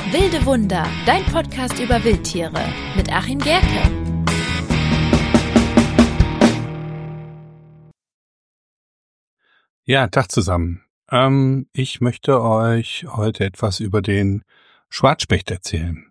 Wilde Wunder, dein Podcast über Wildtiere mit Achim Gerke. Ja, Tag zusammen. Ich möchte euch heute etwas über den Schwarzspecht erzählen.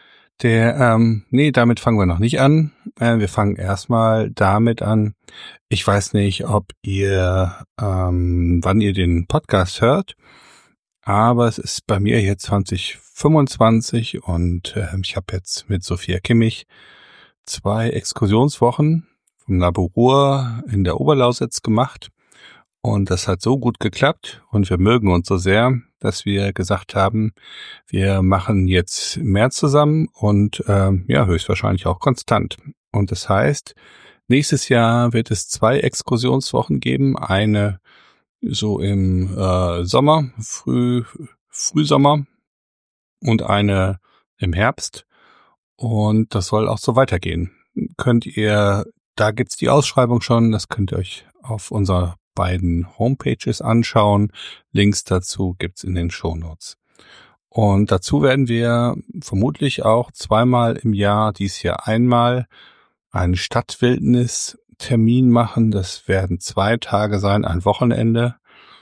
Damit fangen wir noch nicht an. Wir fangen erstmal damit an. Ich weiß nicht, ob wann ihr den Podcast hört, aber es ist bei mir jetzt 2025 und ich habe jetzt mit Sophia Kimmich 2 Exkursionswochen vom Labour in der Oberlausitz gemacht. Und das hat so gut geklappt und wir mögen uns so sehr, dass wir gesagt haben, wir machen jetzt mehr zusammen und höchstwahrscheinlich auch konstant. Und das heißt, nächstes Jahr wird es 2 Exkursionswochen geben, eine so im Sommer, Frühsommer und eine im Herbst. Und das soll auch so weitergehen. Da gibt's die Ausschreibung schon, das könnt ihr euch auf unserer beiden Homepages anschauen. Links dazu gibt's in den Shownotes. Und dazu werden wir vermutlich auch 2-mal im Jahr, dieses Jahr einmal, einen Stadtwildnis-Termin machen. Das werden 2 Tage sein, ein Wochenende.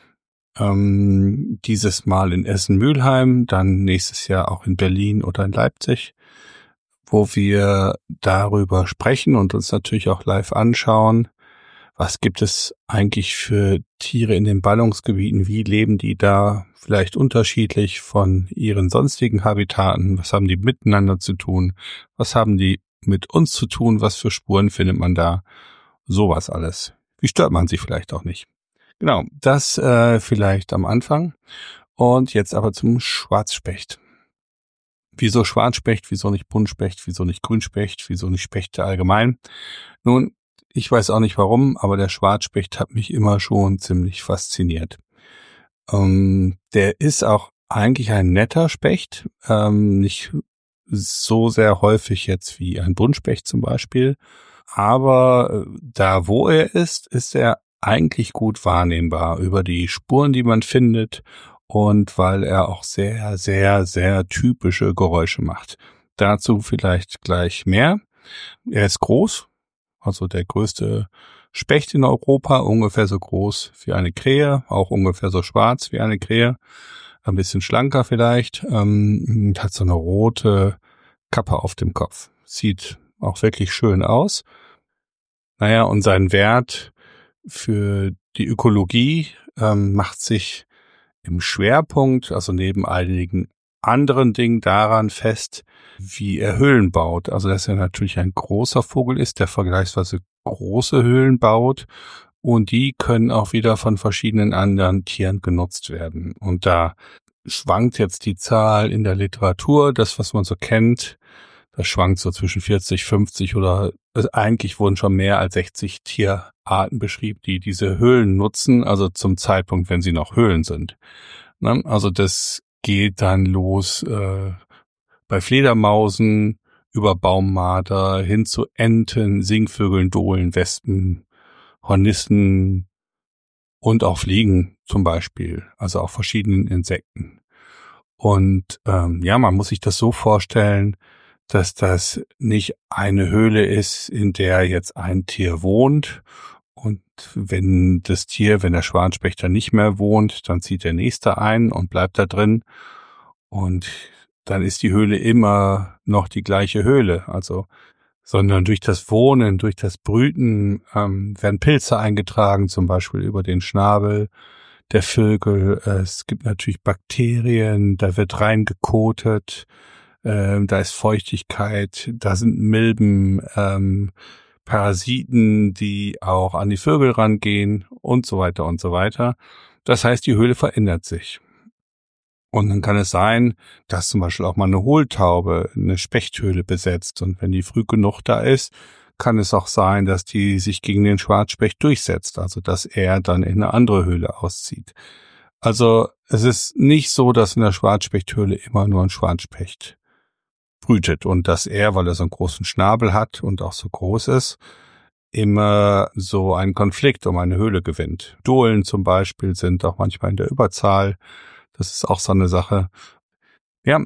Dieses Mal in Essen-Mülheim, dann nächstes Jahr auch in Berlin oder in Leipzig, wo wir darüber sprechen und uns natürlich auch live anschauen. Was gibt es eigentlich für Tiere in den Ballungsgebieten? Wie leben die da vielleicht unterschiedlich von ihren sonstigen Habitaten? Was haben die miteinander zu tun? Was haben die mit uns zu tun? Was für Spuren findet man da? Sowas alles. Wie stört man sie vielleicht auch nicht? Genau, das vielleicht am Anfang. Und jetzt aber zum Schwarzspecht. Wieso Schwarzspecht? Wieso nicht Buntspecht? Wieso nicht Grünspecht? Wieso nicht Spechte allgemein? Nun, ich weiß auch nicht warum, aber der Schwarzspecht hat mich immer schon ziemlich fasziniert. Der ist auch eigentlich ein netter Specht, nicht so sehr häufig jetzt wie ein Buntspecht zum Beispiel, aber da wo er ist er eigentlich gut wahrnehmbar über die Spuren, die man findet und weil er auch sehr, sehr, sehr typische Geräusche macht. Dazu vielleicht gleich mehr. Er ist groß. Also der größte Specht in Europa, ungefähr so groß wie eine Krähe, auch ungefähr so schwarz wie eine Krähe, ein bisschen schlanker vielleicht, hat so eine rote Kappe auf dem Kopf. Sieht auch wirklich schön aus. Naja, und sein Wert für die Ökologie macht sich im Schwerpunkt, also neben einigen anderen Dingen daran fest, wie er Höhlen baut. Also dass er natürlich ein großer Vogel ist, der vergleichsweise große Höhlen baut und die können auch wieder von verschiedenen anderen Tieren genutzt werden. Und da schwankt jetzt die Zahl in der Literatur, das was man so kennt, das schwankt so zwischen 40, 50 oder eigentlich wurden schon mehr als 60 Tierarten beschrieben, die diese Höhlen nutzen, also zum Zeitpunkt, wenn sie noch Höhlen sind. Also das geht dann los bei Fledermausen, über Baummarder hin zu Enten, Singvögeln, Dohlen, Wespen, Hornissen und auch Fliegen zum Beispiel, also auch verschiedenen Insekten. Und man muss sich das so vorstellen, dass das nicht eine Höhle ist, in der jetzt ein Tier wohnt und wenn der Schwarzspecht da nicht mehr wohnt, dann zieht der nächste ein und bleibt da drin und dann ist die Höhle immer noch die gleiche Höhle, sondern durch das Wohnen, durch das Brüten werden Pilze eingetragen, zum Beispiel über den Schnabel der Vögel. Es gibt natürlich Bakterien, da wird reingekotet, da ist Feuchtigkeit, da sind Milben, Parasiten, die auch an die Vögel rangehen und so weiter und so weiter. Das heißt, die Höhle verändert sich. Und dann kann es sein, dass zum Beispiel auch mal eine Hohltaube eine Spechthöhle besetzt. Und wenn die früh genug da ist, kann es auch sein, dass die sich gegen den Schwarzspecht durchsetzt. Also dass er dann in eine andere Höhle auszieht. Also es ist nicht so, dass in der Schwarzspechthöhle immer nur ein Schwarzspecht brütet. Und dass er, weil er so einen großen Schnabel hat und auch so groß ist, immer so einen Konflikt um eine Höhle gewinnt. Dohlen zum Beispiel sind auch manchmal in der Überzahl. Das ist auch so eine Sache. Ja,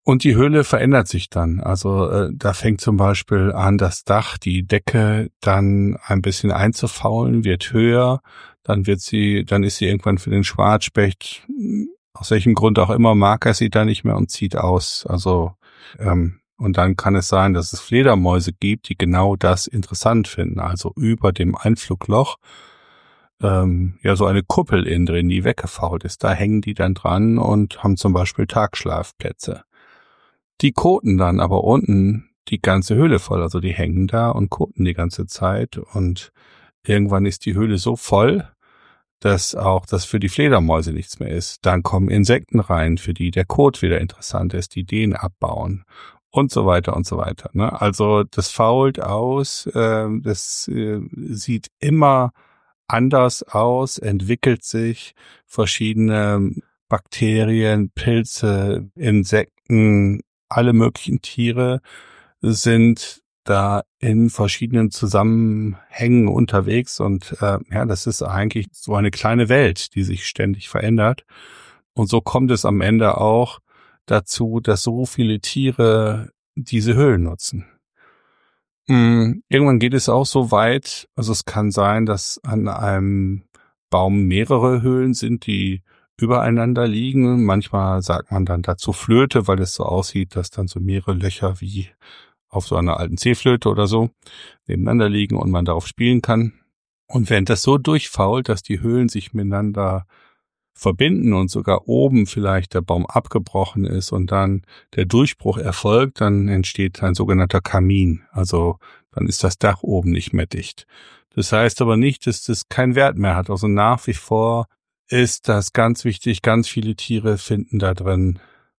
Und die Höhle verändert sich dann. Also da fängt zum Beispiel an, das Dach, die Decke dann ein bisschen einzufaulen, wird höher. Dann ist sie irgendwann für den Schwarzspecht, aus welchem Grund auch immer, mag er sie da nicht mehr und zieht aus. Also und dann kann es sein, dass es Fledermäuse gibt, die genau das interessant finden. Also über dem Einflugloch so eine Kuppel innen drin, die weggefault ist. Da hängen die dann dran und haben zum Beispiel Tagschlafplätze. Die koten dann aber unten die ganze Höhle voll. Also die hängen da und koten die ganze Zeit. Und irgendwann ist die Höhle so voll, dass auch das für die Fledermäuse nichts mehr ist. Dann kommen Insekten rein, für die der Kot wieder interessant ist, die den abbauen. Und so weiter und so weiter. Ne? Also das fault aus, das sieht immer anders aus, entwickelt sich, verschiedene Bakterien, Pilze, Insekten, alle möglichen Tiere sind da in verschiedenen Zusammenhängen unterwegs und das ist eigentlich so eine kleine Welt, die sich ständig verändert. Und so kommt es am Ende auch dazu, dass so viele Tiere diese Höhlen nutzen. Irgendwann geht es auch so weit, also es kann sein, dass an einem Baum mehrere Höhlen sind, die übereinander liegen. Manchmal sagt man dann dazu Flöte, weil es so aussieht, dass dann so mehrere Löcher wie auf so einer alten C-Flöte oder so nebeneinander liegen und man darauf spielen kann. Und wenn das so durchfault, dass die Höhlen sich miteinander verbinden und sogar oben vielleicht der Baum abgebrochen ist und dann der Durchbruch erfolgt, dann entsteht ein sogenannter Kamin. Also dann ist das Dach oben nicht mehr dicht. Das heißt aber nicht, dass das keinen Wert mehr hat. Also nach wie vor ist das ganz wichtig. Ganz viele Tiere finden da drin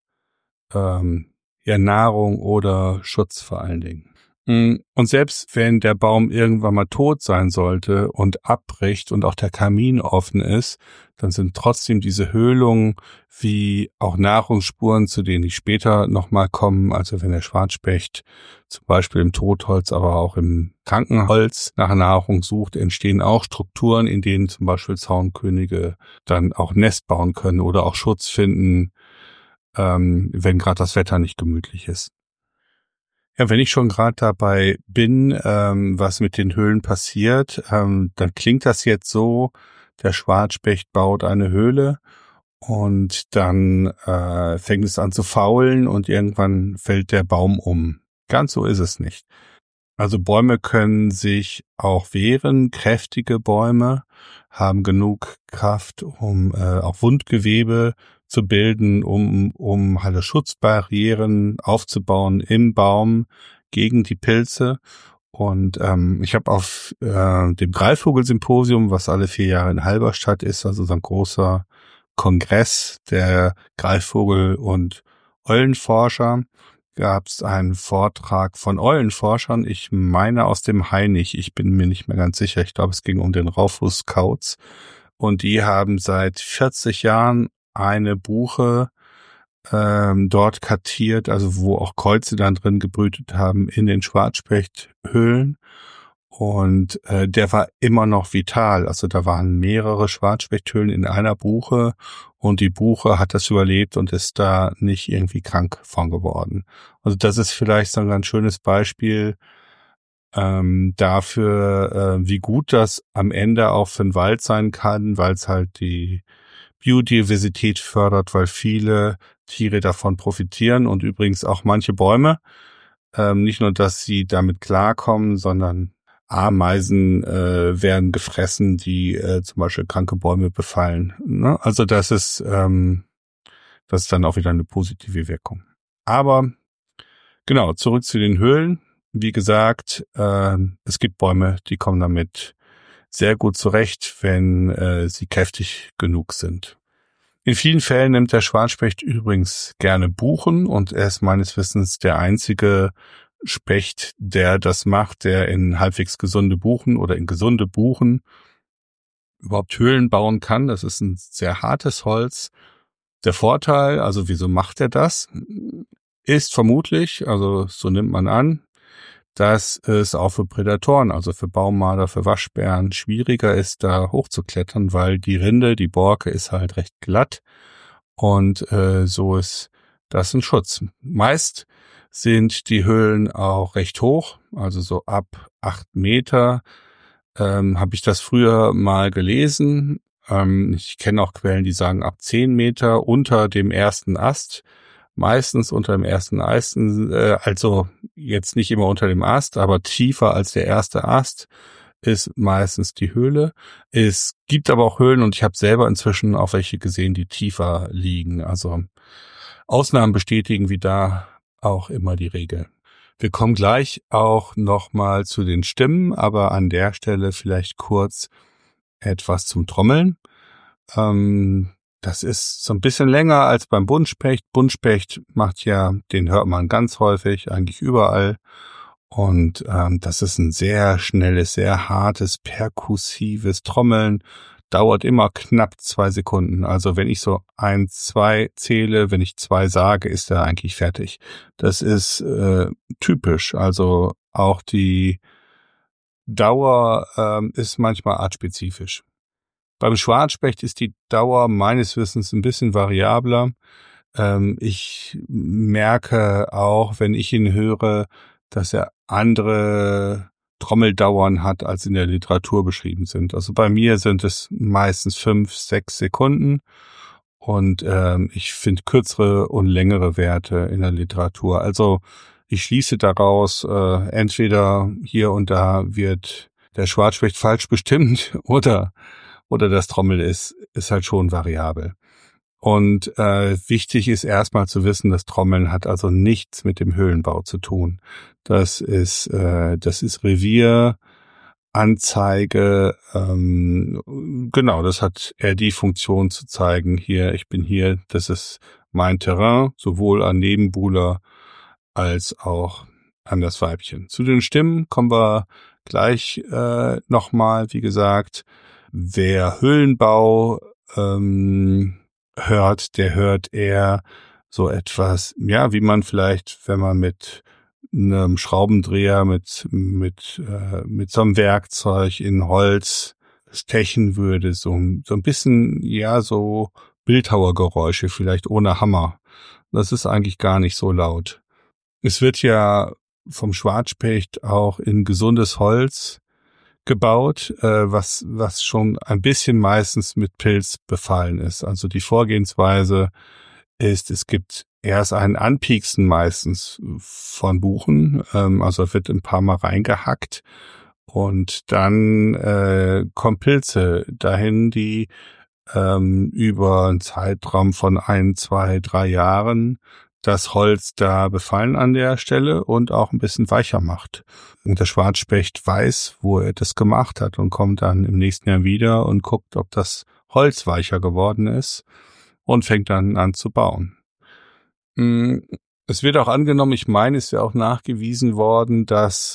Nahrung oder Schutz vor allen Dingen. Und selbst wenn der Baum irgendwann mal tot sein sollte und abbricht und auch der Kamin offen ist, dann sind trotzdem diese Höhlungen wie auch Nahrungsspuren, zu denen die später nochmal kommen. Also wenn der Schwarzspecht zum Beispiel im Totholz, aber auch im Krankenholz nach Nahrung sucht, entstehen auch Strukturen, in denen zum Beispiel Zaunkönige dann auch Nest bauen können oder auch Schutz finden, wenn gerade das Wetter nicht gemütlich ist. Ja, wenn ich schon gerade dabei bin, was mit den Höhlen passiert, dann klingt das jetzt so, der Schwarzspecht baut eine Höhle und dann fängt es an zu faulen und irgendwann fällt der Baum um. Ganz so ist es nicht. Also Bäume können sich auch wehren, kräftige Bäume haben genug Kraft, um auch Wundgewebe zu bilden, um halt Schutzbarrieren aufzubauen im Baum gegen die Pilze. Und ich habe auf dem Greifvogelsymposium, was alle 4 Jahre in Halberstadt ist, also so ein großer Kongress der Greifvogel- und Eulenforscher, gab es einen Vortrag von Eulenforschern, ich meine aus dem Hainich, ich bin mir nicht mehr ganz sicher, ich glaube es ging um den Raufußkauz und die haben seit 40 Jahren eine Buche dort kartiert, also wo auch Käuze dann drin gebrütet haben in den Schwarzspechthöhlen und der war immer noch vital, also da waren mehrere Schwarzspechthöhlen in einer Buche und die Buche hat das überlebt und ist da nicht irgendwie krank von geworden. Also das ist vielleicht so ein ganz schönes Beispiel dafür, wie gut das am Ende auch für den Wald sein kann, weil es halt die Biodiversität fördert, weil viele Tiere davon profitieren und übrigens auch manche Bäume. Nicht nur, dass sie damit klarkommen, sondern Ameisen werden gefressen, die zum Beispiel kranke Bäume befallen. Ne? Also das ist dann auch wieder eine positive Wirkung. Aber genau, zurück zu den Höhlen. Wie gesagt, es gibt Bäume, die kommen damit sehr gut zurecht, wenn sie kräftig genug sind. In vielen Fällen nimmt der Schwarzspecht übrigens gerne Buchen und er ist meines Wissens der einzige Specht, der das macht, der in halbwegs gesunde Buchen oder in gesunde Buchen überhaupt Höhlen bauen kann. Das ist ein sehr hartes Holz. Der Vorteil, also wieso macht er das, ist vermutlich, also so nimmt man an, dass es auch für Prädatoren, also für Baummarder, für Waschbären schwieriger ist, da hochzuklettern, weil die Rinde, die Borke ist halt recht glatt und so ist Das ist ein Schutz. Meist sind die Höhlen auch recht hoch, also so ab 8 Meter. Habe ich das früher mal gelesen. Ich kenne auch Quellen, die sagen ab 10 Meter unter dem ersten Ast. Meistens unter dem ersten Ast, also jetzt nicht immer unter dem Ast, aber tiefer als der erste Ast ist meistens die Höhle. Es gibt aber auch Höhlen und ich habe selber inzwischen auch welche gesehen, die tiefer liegen. Also Ausnahmen bestätigen wie da auch immer die Regel. Wir kommen gleich auch nochmal zu den Stimmen, aber an der Stelle vielleicht kurz etwas zum Trommeln. Das ist so ein bisschen länger als beim Buntspecht. Buntspecht den hört man ganz häufig, eigentlich überall. Und das ist ein sehr schnelles, sehr hartes, perkussives Trommeln. Dauert immer knapp 2 Sekunden. Also wenn ich so 1, 2 zähle, wenn ich 2 sage, ist er eigentlich fertig. Das ist typisch. Also auch die Dauer ist manchmal artspezifisch. Beim Schwarzspecht ist die Dauer meines Wissens ein bisschen variabler. Ich merke auch, wenn ich ihn höre, dass er andere Trommeldauern hat, als in der Literatur beschrieben sind. Also bei mir sind es meistens 5, 6 Sekunden und ich finde kürzere und längere Werte in der Literatur. Also ich schließe daraus, entweder hier und da wird der Schwarzspecht falsch bestimmt oder das Trommeln ist halt schon variabel. Und wichtig ist erstmal zu wissen, das Trommeln hat also nichts mit dem Höhlenbau zu tun. Das ist Revier, Anzeige, genau, das hat eher die Funktion zu zeigen, hier, ich bin hier, das ist mein Terrain, sowohl an Nebenbuhler als auch an das Weibchen. Zu den Stimmen kommen wir gleich nochmal, wie gesagt, wer Höhlenbau hört, der hört eher so etwas, ja, wie man vielleicht, wenn man mit einem Schraubendreher, mit so einem Werkzeug in Holz stechen würde, so ein bisschen, ja, so Bildhauergeräusche, vielleicht ohne Hammer. Das ist eigentlich gar nicht so laut. Es wird ja vom Schwarzspecht auch in gesundes Holz gebaut, was schon ein bisschen meistens mit Pilz befallen ist. Also die Vorgehensweise ist, es gibt erst ein Anpieksen meistens von Buchen, also wird ein paar Mal reingehackt und dann kommen Pilze dahin, die über einen Zeitraum von 1, 2, 3 Jahren das Holz da befallen an der Stelle und auch ein bisschen weicher macht. Und der Schwarzspecht weiß, wo er das gemacht hat und kommt dann im nächsten Jahr wieder und guckt, ob das Holz weicher geworden ist und fängt dann an zu bauen. Es wird auch angenommen, ich meine, es wäre auch nachgewiesen worden, dass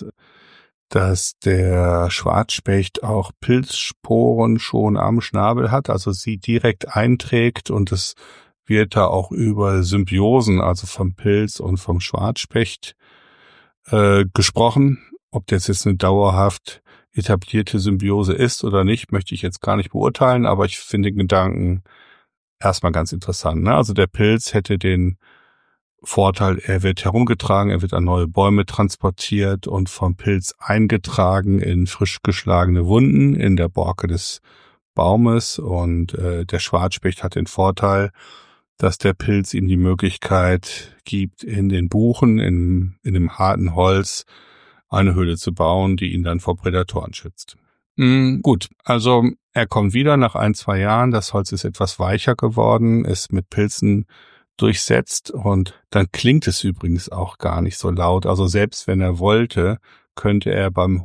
der Schwarzspecht auch Pilzsporen schon am Schnabel hat, also sie direkt einträgt und es wird da auch über Symbiosen, also vom Pilz und vom Schwarzspecht gesprochen. Ob das jetzt eine dauerhaft etablierte Symbiose ist oder nicht, möchte ich jetzt gar nicht beurteilen, aber ich finde den Gedanken erstmal ganz interessant. Ne? Also der Pilz hätte den Vorteil, er wird herumgetragen, er wird an neue Bäume transportiert und vom Pilz eingetragen in frisch geschlagene Wunden in der Borke des Baumes und der Schwarzspecht hat den Vorteil, dass der Pilz ihm die Möglichkeit gibt, in den Buchen, in dem harten Holz eine Höhle zu bauen, die ihn dann vor Prädatoren schützt. Gut, also er kommt wieder nach 1, 2 Jahren, das Holz ist etwas weicher geworden, ist mit Pilzen durchsetzt und dann klingt es übrigens auch gar nicht so laut. Also selbst wenn er wollte, könnte er beim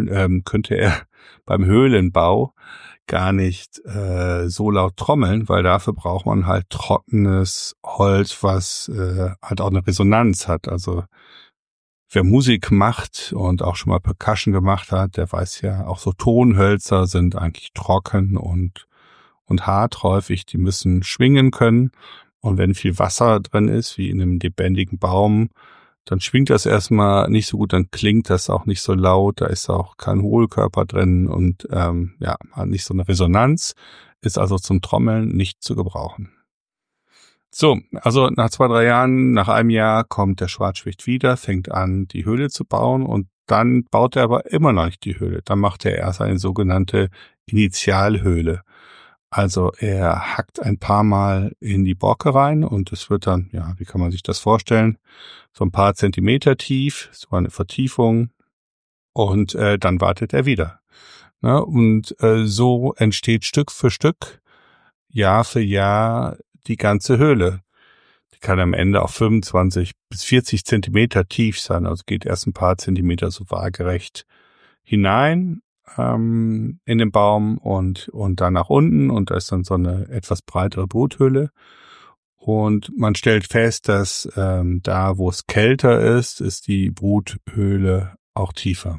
Höhlenbau gar nicht so laut trommeln, weil dafür braucht man halt trockenes Holz, was halt auch eine Resonanz hat. Also wer Musik macht und auch schon mal Percussion gemacht hat, der weiß ja, auch so Tonhölzer sind eigentlich trocken und hart häufig, die müssen schwingen können. Und wenn viel Wasser drin ist, wie in einem lebendigen Baum, dann schwingt das erstmal nicht so gut, dann klingt das auch nicht so laut, da ist auch kein Hohlkörper drin und hat nicht so eine Resonanz, ist also zum Trommeln nicht zu gebrauchen. So, also nach 2-3 Jahren, nach einem Jahr kommt der Schwarzspecht wieder, fängt an, die Höhle zu bauen und dann baut er aber immer noch nicht die Höhle. Dann macht er erst eine sogenannte Initialhöhle. Also er hackt ein paar Mal in die Borke rein und es wird dann, ja, wie kann man sich das vorstellen, so ein paar Zentimeter tief, so eine Vertiefung und dann wartet er wieder. Ne? Und so entsteht Stück für Stück, Jahr für Jahr die ganze Höhle. Die kann am Ende auch 25 bis 40 Zentimeter tief sein, also geht erst ein paar Zentimeter so waagerecht hinein in den Baum und dann nach unten und da ist dann so eine etwas breitere Bruthöhle. Und man stellt fest, dass da, wo es kälter ist die Bruthöhle auch tiefer.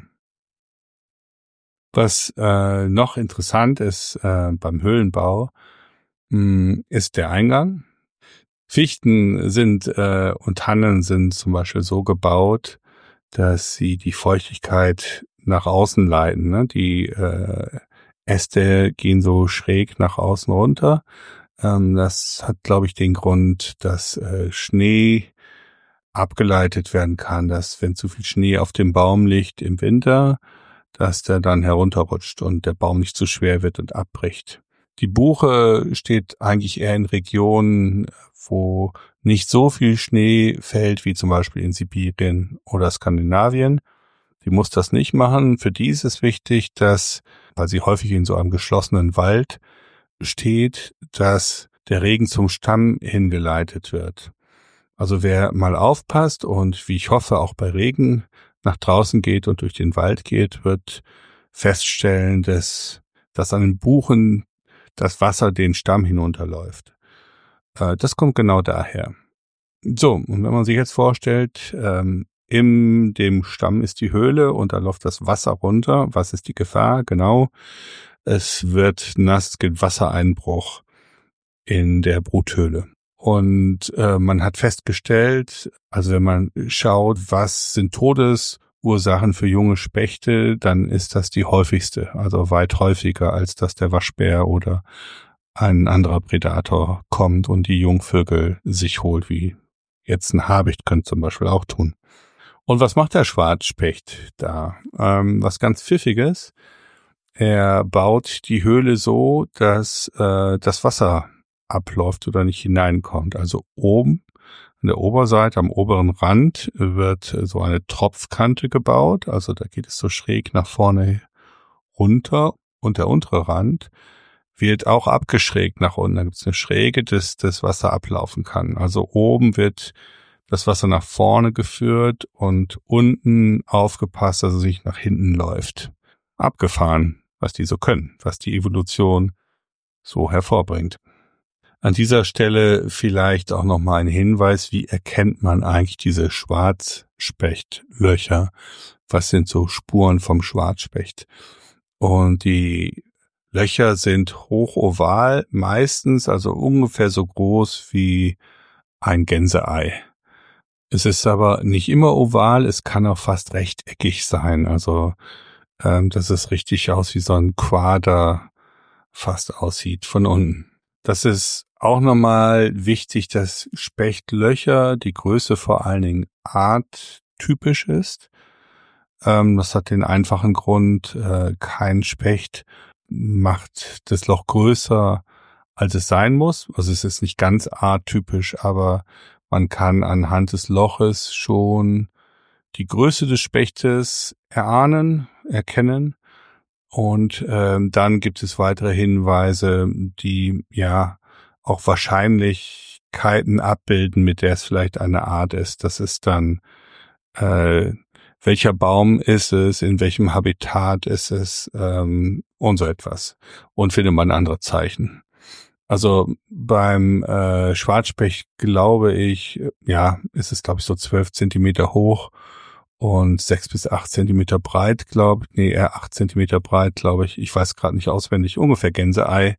Was noch interessant ist beim Höhlenbau, ist der Eingang. Fichten sind und Tannen sind zum Beispiel so gebaut, dass sie die Feuchtigkeit nach außen leiten. Ne? Die Äste gehen so schräg nach außen runter. Das hat, glaube ich, den Grund, dass Schnee abgeleitet werden kann, dass wenn zu viel Schnee auf dem Baum liegt im Winter, dass der dann herunterrutscht und der Baum nicht zu schwer wird und abbricht. Die Buche steht eigentlich eher in Regionen, wo nicht so viel Schnee fällt, wie zum Beispiel in Sibirien oder Skandinavien. Die muss das nicht machen. Für die ist es wichtig, dass, weil sie häufig in so einem geschlossenen Wald steht, dass der Regen zum Stamm hingeleitet wird. Also wer mal aufpasst und wie ich hoffe auch bei Regen nach draußen geht und durch den Wald geht, wird feststellen, dass an den Buchen das Wasser den Stamm hinunterläuft. Das kommt genau daher. So, und wenn man sich jetzt vorstellt, in dem Stamm ist die Höhle und da läuft das Wasser runter. Was ist die Gefahr? Genau, es wird nass, es gibt Wassereinbruch in der Bruthöhle. Und man hat festgestellt, also wenn man schaut, was sind Todesursachen für junge Spechte, dann ist das die häufigste, also weit häufiger, als dass der Waschbär oder ein anderer Predator kommt und die Jungvögel sich holt, wie jetzt ein Habicht könnte zum Beispiel auch tun. Und was macht der Schwarzspecht da? Was ganz Pfiffiges. Er baut die Höhle so, dass das Wasser abläuft oder nicht hineinkommt. Also oben an der Oberseite, am oberen Rand wird so eine Tropfkante gebaut. Also da geht es so schräg nach vorne runter und der untere Rand wird auch abgeschrägt nach unten. Da gibt es eine Schräge, dass das Wasser ablaufen kann. Also oben wird das Wasser nach vorne geführt und unten aufgepasst, dass es nicht nach hinten läuft. Abgefahren, was die so können, was die Evolution so hervorbringt. An dieser Stelle vielleicht auch nochmal ein Hinweis, wie erkennt man eigentlich diese Schwarzspechtlöcher? Was sind so Spuren vom Schwarzspecht? Und die Löcher sind hochoval, meistens also ungefähr so groß wie ein Gänseei. Es ist aber nicht immer oval, es kann auch fast rechteckig sein, also dass es richtig aus wie so ein Quader fast aussieht von unten. Das ist auch nochmal wichtig, dass Spechtlöcher, die Größe vor allen Dingen arttypisch ist. Das hat den einfachen Grund, kein Specht macht das Loch größer, als es sein muss. Also es ist nicht ganz arttypisch, aber man kann anhand des Loches schon die Größe des Spechtes erkennen. Und dann gibt es weitere Hinweise, die ja auch Wahrscheinlichkeiten abbilden, mit der es vielleicht eine Art ist. Das ist dann, welcher Baum ist es, in welchem Habitat ist es und so etwas. Und findet man andere Zeichen. Also beim Schwarzspecht glaube ich, ja, ist es glaube ich so 12 Zentimeter hoch und 6 bis 8 Zentimeter breit, eher 8 Zentimeter breit, glaube ich. Ich weiß gerade nicht auswendig, ungefähr Gänseei.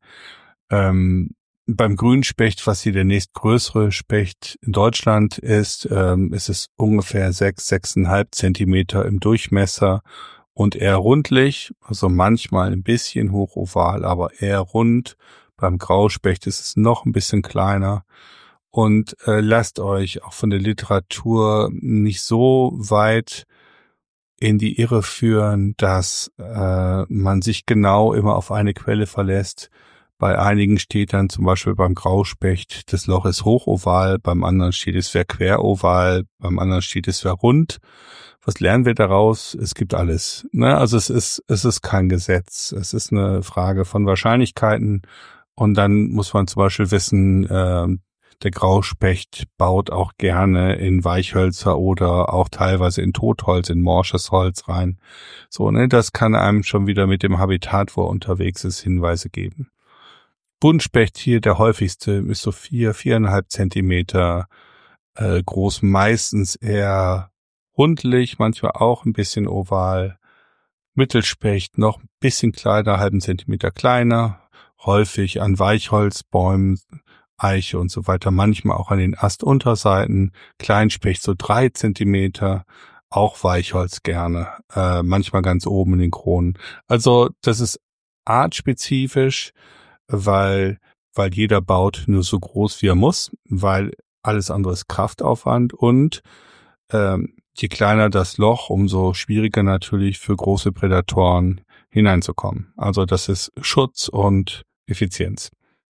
Beim Grünspecht, was hier der nächstgrößere Specht in Deutschland ist es ungefähr 6,5 Zentimeter im Durchmesser und eher rundlich, also manchmal ein bisschen hochoval, aber eher rund. Beim Grauspecht ist es noch ein bisschen kleiner und lasst euch auch von der Literatur nicht so weit in die Irre führen, dass man sich genau immer auf eine Quelle verlässt. Bei einigen steht dann zum Beispiel beim Grauspecht, das Loch ist hochoval, beim anderen steht, es wäre queroval, beim anderen steht, es wäre rund. Was lernen wir daraus? Es gibt alles. Ne? Also es ist kein Gesetz. Es ist eine Frage von Wahrscheinlichkeiten. Und dann muss man zum Beispiel wissen, der Grauspecht baut auch gerne in Weichhölzer oder auch teilweise in Totholz, in morsches Holz rein. So, ne, das kann einem schon wieder mit dem Habitat, wo er unterwegs ist, Hinweise geben. Buntspecht hier, der häufigste, ist so 4,5 Zentimeter groß, meistens eher rundlich, manchmal auch ein bisschen oval. Mittelspecht noch ein bisschen kleiner, halben Zentimeter kleiner, häufig an Weichholzbäumen, Eiche und so weiter, manchmal auch an den Astunterseiten. Kleinspecht so 3 Zentimeter, auch Weichholz gerne, manchmal ganz oben in den Kronen. Also das ist artspezifisch, weil jeder baut nur so groß wie er muss, weil alles andere ist Kraftaufwand und je kleiner das Loch, umso schwieriger natürlich für große Prädatoren hineinzukommen. Also das ist Schutz und Effizienz.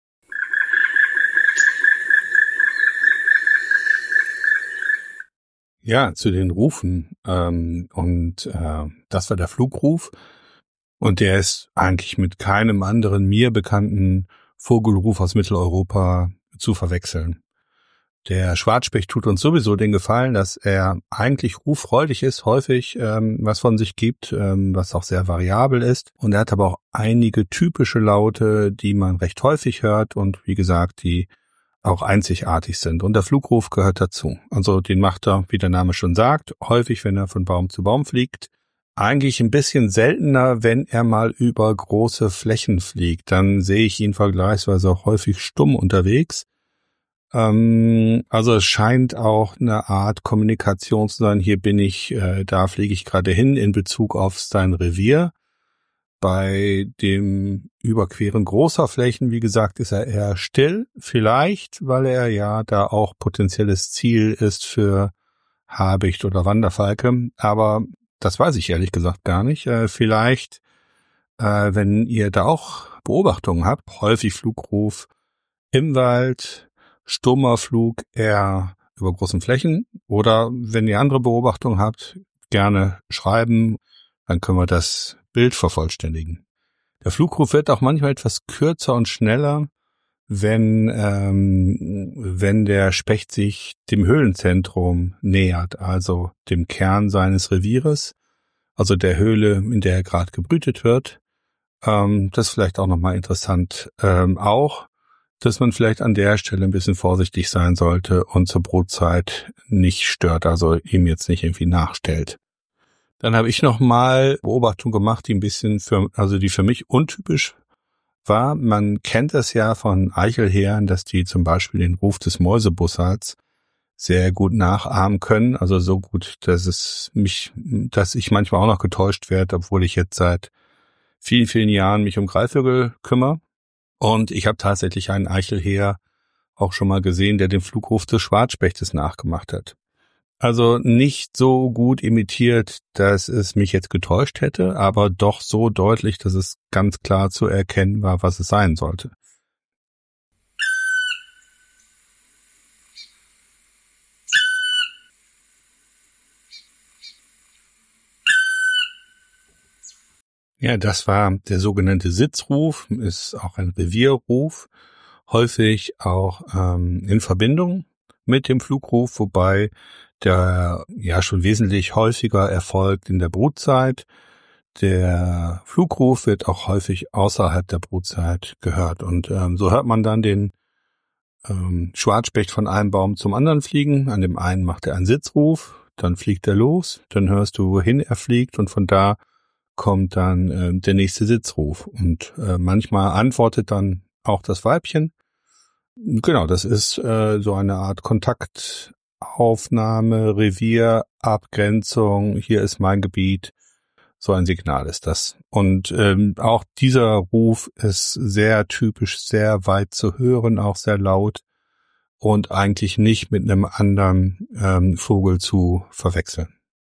Ja, zu den Rufen das war der Flugruf und der ist eigentlich mit keinem anderen mir bekannten Vogelruf aus Mitteleuropa zu verwechseln. Der Schwarzspecht tut uns sowieso den Gefallen, dass er eigentlich ruffreudig ist, häufig was von sich gibt, was auch sehr variabel ist. Und er hat aber auch einige typische Laute, die man recht häufig hört und wie gesagt, die auch einzigartig sind. Und der Flugruf gehört dazu. Also den macht er, wie der Name schon sagt, häufig, wenn er von Baum zu Baum fliegt. Eigentlich ein bisschen seltener, wenn er mal über große Flächen fliegt. Dann sehe ich ihn vergleichsweise auch häufig stumm unterwegs. Also es scheint auch eine Art Kommunikation zu sein. Hier bin ich, da fliege ich gerade hin in Bezug auf sein Revier. Bei dem Überqueren großer Flächen, wie gesagt, ist er eher still. Vielleicht, weil er ja da auch potenzielles Ziel ist für Habicht oder Wanderfalke. Aber das weiß ich ehrlich gesagt gar nicht. Vielleicht, wenn ihr da auch Beobachtungen habt, häufig Flugruf im Wald, stummer Flug eher über großen Flächen oder wenn ihr andere Beobachtungen habt, gerne schreiben, dann können wir das Bild vervollständigen. Der Flugruf wird auch manchmal etwas kürzer und schneller, wenn der Specht sich dem Höhlenzentrum nähert, also dem Kern seines Revieres, also der Höhle, in der er gerade gebrütet wird. Das ist vielleicht auch nochmal interessant. Auch, dass man vielleicht an der Stelle ein bisschen vorsichtig sein sollte und zur Brutzeit nicht stört, also ihm jetzt nicht irgendwie nachstellt. Dann habe ich nochmal Beobachtung gemacht, die die für mich untypisch war. Man kennt es ja von Eichelhähern, dass die zum Beispiel den Ruf des Mäusebussards sehr gut nachahmen können. Also so gut, dass ich manchmal auch noch getäuscht werde, obwohl ich jetzt seit vielen, vielen Jahren mich um Greifvögel kümmere. Und ich habe tatsächlich einen Eichelheer auch schon mal gesehen, der den Flugruf des Schwarzspechtes nachgemacht hat. Also nicht so gut imitiert, dass es mich jetzt getäuscht hätte, aber doch so deutlich, dass es ganz klar zu erkennen war, was es sein sollte. Ja, das war der sogenannte Sitzruf, ist auch ein Revierruf, häufig auch in Verbindung mit dem Flugruf, wobei der ja schon wesentlich häufiger erfolgt in der Brutzeit. Der Flugruf wird auch häufig außerhalb der Brutzeit gehört und so hört man dann den Schwarzspecht von einem Baum zum anderen fliegen. An dem einen macht er einen Sitzruf, dann fliegt er los, dann hörst du, wohin er fliegt und von da kommt dann der nächste Sitzruf und manchmal antwortet dann auch das Weibchen. Genau, das ist so eine Art Kontaktaufnahme, Revierabgrenzung, hier ist mein Gebiet, so ein Signal ist das. Und auch dieser Ruf ist sehr typisch, sehr weit zu hören, auch sehr laut und eigentlich nicht mit einem anderen Vogel zu verwechseln.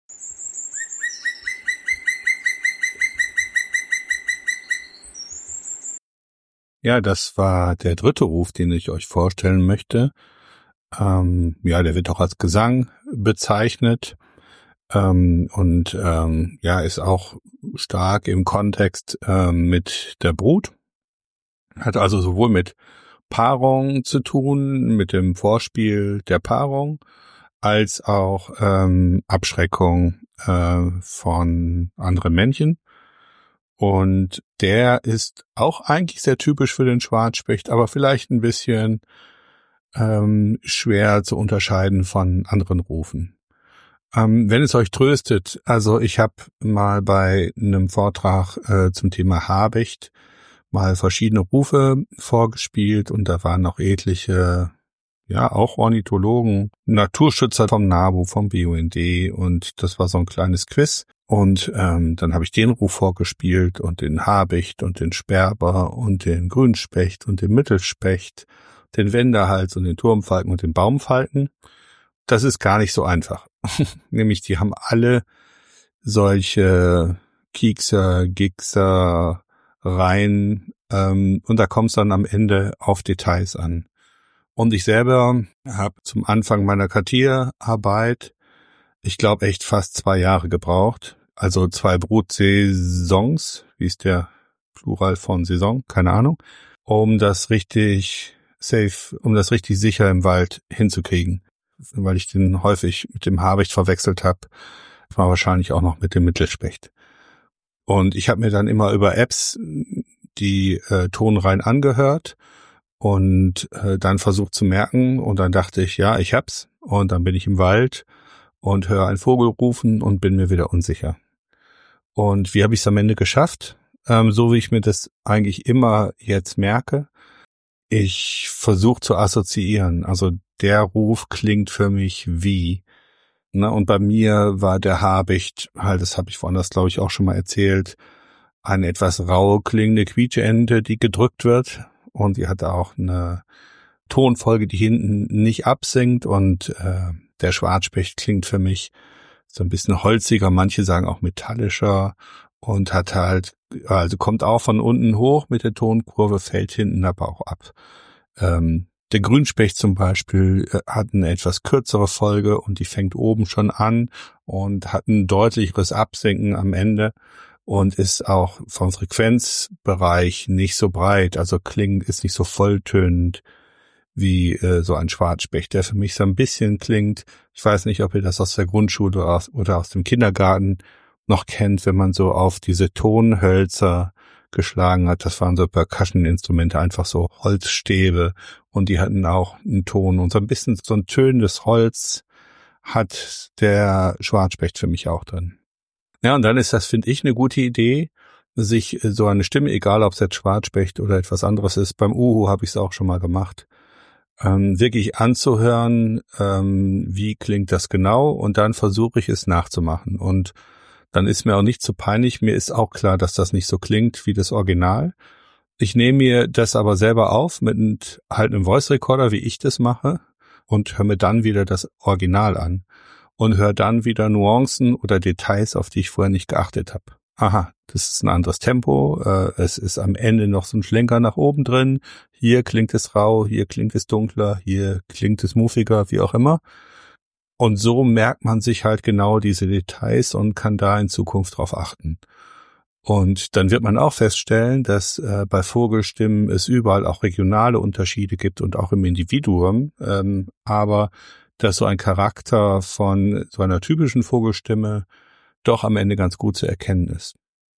Ja, das war der dritte Ruf, den ich euch vorstellen möchte. Der wird auch als Gesang bezeichnet und ist auch stark im Kontext mit der Brut. Hat also sowohl mit Paarung zu tun, mit dem Vorspiel der Paarung, als auch Abschreckung von anderen Männchen. Und der ist auch eigentlich sehr typisch für den Schwarzspecht, aber vielleicht ein bisschen schwer zu unterscheiden von anderen Rufen. Wenn es euch tröstet, also ich habe mal bei einem Vortrag zum Thema Habicht mal verschiedene Rufe vorgespielt und da waren noch etliche, auch Ornithologen, Naturschützer vom NABU, vom BUND und das war so ein kleines Quiz. Und dann habe ich den Ruf vorgespielt und den Habicht und den Sperber und den Grünspecht und den Mittelspecht, den Wendehals und den Turmfalken und den Baumfalken. Das ist gar nicht so einfach. Nämlich die haben alle solche Kiekser, Gickser, Reihen und da kommt es dann am Ende auf Details an. Und ich selber habe zum Anfang meiner Kartierarbeit, ich glaube, echt fast 2 Jahre gebraucht. Also 2 Brutsaisons, wie ist der Plural von Saison? Keine Ahnung. Um das richtig sicher im Wald hinzukriegen. Weil ich den häufig mit dem Habicht verwechselt habe. War wahrscheinlich auch noch mit dem Mittelspecht. Und ich habe mir dann immer über Apps die Tonreihen angehört und dann versucht zu merken. Und dann dachte ich, ja, ich hab's. Und dann bin ich im Wald und höre einen Vogel rufen und bin mir wieder unsicher. Und wie habe ich es am Ende geschafft? So wie ich mir das eigentlich immer jetzt merke. Ich versuche zu assoziieren. Also der Ruf klingt für mich wie. Und bei mir war der Habicht, das habe ich woanders, glaube ich, auch schon mal erzählt, eine etwas rau klingende Quietscheente, die gedrückt wird. Und die hatte auch eine Tonfolge, die hinten nicht absinkt und der Schwarzspecht klingt für mich so ein bisschen holziger, manche sagen auch metallischer und hat kommt auch von unten hoch mit der Tonkurve, fällt hinten aber auch ab. Der Grünspecht zum Beispiel hat eine etwas kürzere Folge und die fängt oben schon an und hat ein deutlicheres Absinken am Ende und ist auch vom Frequenzbereich nicht so breit, also ist nicht so volltönend wie so ein Schwarzspecht, der für mich so ein bisschen klingt. Ich weiß nicht, ob ihr das aus der Grundschule oder aus dem Kindergarten noch kennt, wenn man so auf diese Tonhölzer geschlagen hat. Das waren so Percussion-Instrumente, einfach so Holzstäbe und die hatten auch einen Ton und so ein bisschen so ein tönendes Holz hat der Schwarzspecht für mich auch drin. Ja, und dann ist das, finde ich, eine gute Idee, sich so eine Stimme, egal ob es jetzt Schwarzspecht oder etwas anderes ist, beim Uhu habe ich es auch schon mal gemacht, wirklich anzuhören, wie klingt das genau und dann versuche ich es nachzumachen und dann ist mir auch nicht so peinlich, mir ist auch klar, dass das nicht so klingt wie das Original. Ich nehme mir das aber selber auf mit einem Voice Recorder, wie ich das mache und höre mir dann wieder das Original an und höre dann wieder Nuancen oder Details, auf die ich vorher nicht geachtet habe. Aha, das ist ein anderes Tempo, es ist am Ende noch so ein Schlenker nach oben drin, hier klingt es rau, hier klingt es dunkler, hier klingt es muffiger, wie auch immer. Und so merkt man sich halt genau diese Details und kann da in Zukunft drauf achten. Und dann wird man auch feststellen, dass bei Vogelstimmen es überall auch regionale Unterschiede gibt und auch im Individuum, aber dass so ein Charakter von so einer typischen Vogelstimme doch am Ende ganz gut zu erkennen ist.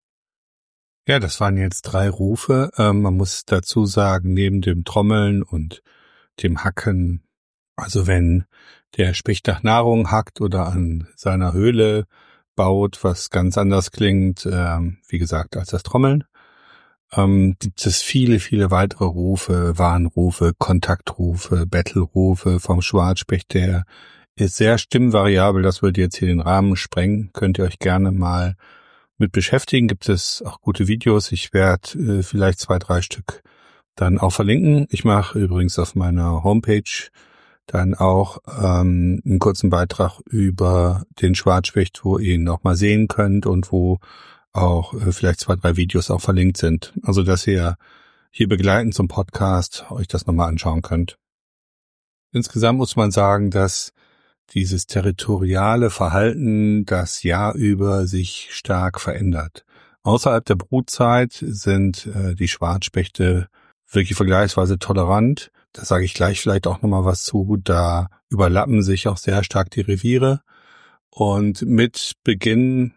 Ja, das waren jetzt 3 Rufe. Man muss dazu sagen, neben dem Trommeln und dem Hacken, also wenn der Specht nach Nahrung hackt oder an seiner Höhle baut, was ganz anders klingt, wie gesagt, als das Trommeln, gibt es viele, viele weitere Rufe, Warnrufe, Kontaktrufe, Battle-Rufe vom Schwarzspecht, der ist sehr stimmvariabel, das würde jetzt hier den Rahmen sprengen, könnt ihr euch gerne mal mit beschäftigen, gibt es auch gute Videos, ich werde vielleicht 2, 3 Stück dann auch verlinken. Ich mache übrigens auf meiner Homepage dann auch einen kurzen Beitrag über den Schwarzspecht, wo ihr ihn nochmal sehen könnt und wo auch vielleicht 2, 3 Videos auch verlinkt sind. Also dass ihr hier begleitend zum Podcast euch das nochmal anschauen könnt. Insgesamt muss man sagen, dass dieses territoriale Verhalten das Jahr über sich stark verändert. Außerhalb der Brutzeit sind die Schwarzspechte wirklich vergleichsweise tolerant. Da sage ich gleich vielleicht auch nochmal was zu. Da überlappen sich auch sehr stark die Reviere. Und mit Beginn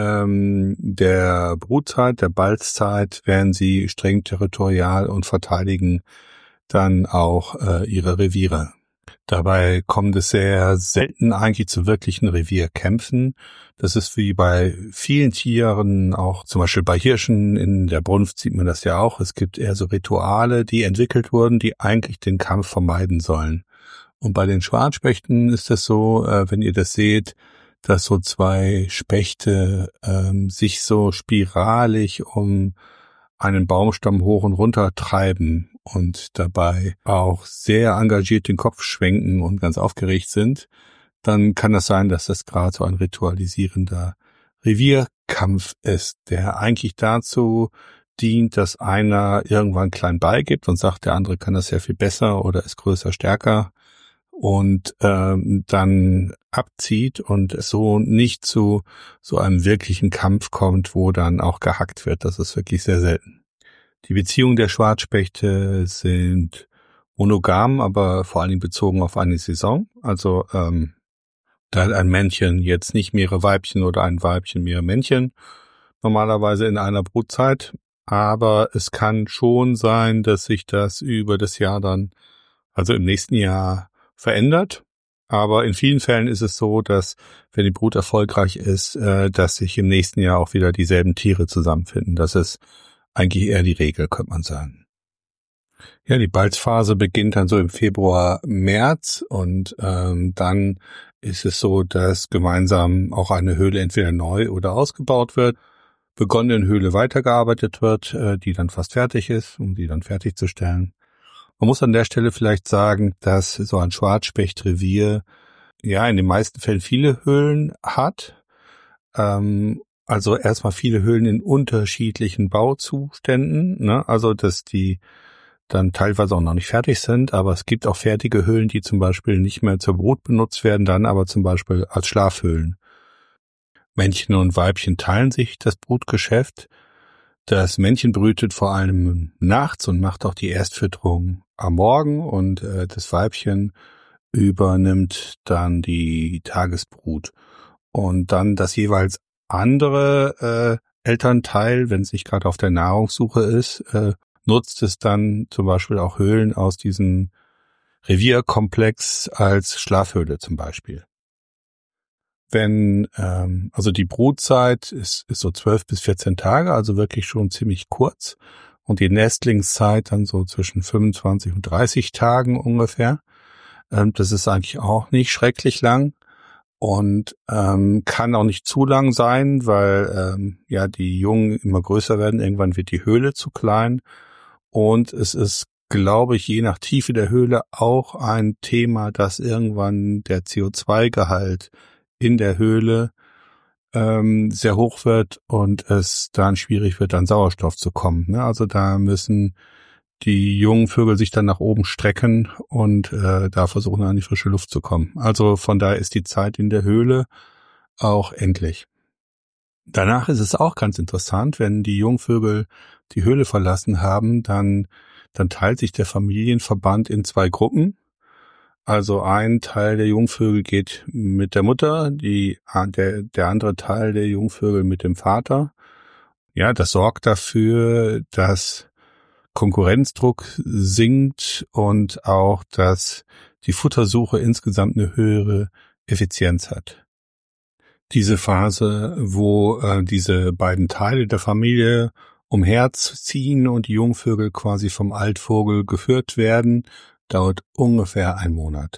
der Brutzeit, der Balzzeit, werden sie streng territorial und verteidigen dann auch ihre Reviere. Dabei kommt es sehr selten eigentlich zu wirklichen Revierkämpfen. Das ist wie bei vielen Tieren, auch zum Beispiel bei Hirschen in der Brunft sieht man das ja auch. Es gibt eher so Rituale, die entwickelt wurden, die eigentlich den Kampf vermeiden sollen. Und bei den Schwarzspechten ist es so, wenn ihr das seht, dass so 2 Spechte sich so spiralig um einen Baumstamm hoch und runter treiben und dabei auch sehr engagiert den Kopf schwenken und ganz aufgeregt sind, dann kann das sein, dass das gerade so ein ritualisierender Revierkampf ist, der eigentlich dazu dient, dass einer irgendwann klein beigibt und sagt, der andere kann das sehr viel besser oder ist größer, stärker und dann abzieht und es so nicht zu so einem wirklichen Kampf kommt, wo dann auch gehackt wird. Das ist wirklich sehr selten. Die Beziehungen der Schwarzspechte sind monogam, aber vor allen Dingen bezogen auf eine Saison. Also da hat ein Männchen jetzt nicht mehrere Weibchen oder ein Weibchen mehrere Männchen, normalerweise in einer Brutzeit. Aber es kann schon sein, dass sich das über das Jahr dann, also im nächsten Jahr, verändert. Aber in vielen Fällen ist es so, dass, wenn die Brut erfolgreich ist, dass sich im nächsten Jahr auch wieder dieselben Tiere zusammenfinden. Das ist eigentlich eher die Regel, könnte man sagen. Ja, die Balzphase beginnt dann so im Februar, März und dann ist es so, dass gemeinsam auch eine Höhle entweder neu oder ausgebaut wird, begonnenen Höhle weitergearbeitet wird, die dann fast fertig ist, um die dann fertigzustellen. Man muss an der Stelle vielleicht sagen, dass so ein Schwarzspechtrevier ja in den meisten Fällen viele Höhlen hat. Also erstmal viele Höhlen in unterschiedlichen Bauzuständen, ne? Also dass die dann teilweise auch noch nicht fertig sind, aber es gibt auch fertige Höhlen, die zum Beispiel nicht mehr zur Brut benutzt werden, dann aber zum Beispiel als Schlafhöhlen. Männchen und Weibchen teilen sich das Brutgeschäft. Das Männchen brütet vor allem nachts und macht auch die Erstfütterung am Morgen und das Weibchen übernimmt dann die Tagesbrut. Und dann das jeweils andere Elternteil, wenn es nicht gerade auf der Nahrungssuche ist, nutzt es dann zum Beispiel auch Höhlen aus diesem Revierkomplex als Schlafhöhle zum Beispiel. Wenn, also die Brutzeit ist so 12 bis 14 Tage, also wirklich schon ziemlich kurz. Und die Nestlingszeit dann so zwischen 25 und 30 Tagen ungefähr. Das ist eigentlich auch nicht schrecklich lang und kann auch nicht zu lang sein, weil ja die Jungen immer größer werden. Irgendwann wird die Höhle zu klein. Und es ist, glaube ich, je nach Tiefe der Höhle auch ein Thema, dass irgendwann der CO2-Gehalt in der Höhle sehr hoch wird und es dann schwierig wird, an Sauerstoff zu kommen. Ne? Also da müssen die jungen Vögel sich dann nach oben strecken und da versuchen, an die frische Luft zu kommen. Also von daher ist die Zeit in der Höhle auch endlich. Danach ist es auch ganz interessant, wenn die Jungvögel die Höhle verlassen haben, dann teilt sich der Familienverband in 2 Gruppen. Also ein Teil der Jungvögel geht mit der Mutter, der andere Teil der Jungvögel mit dem Vater. Ja, das sorgt dafür, dass Konkurrenzdruck sinkt und auch, dass die Futtersuche insgesamt eine höhere Effizienz hat. Diese Phase, wo diese beiden Teile der Familie umherziehen und die Jungvögel quasi vom Altvogel geführt werden, dauert ungefähr 1 Monat.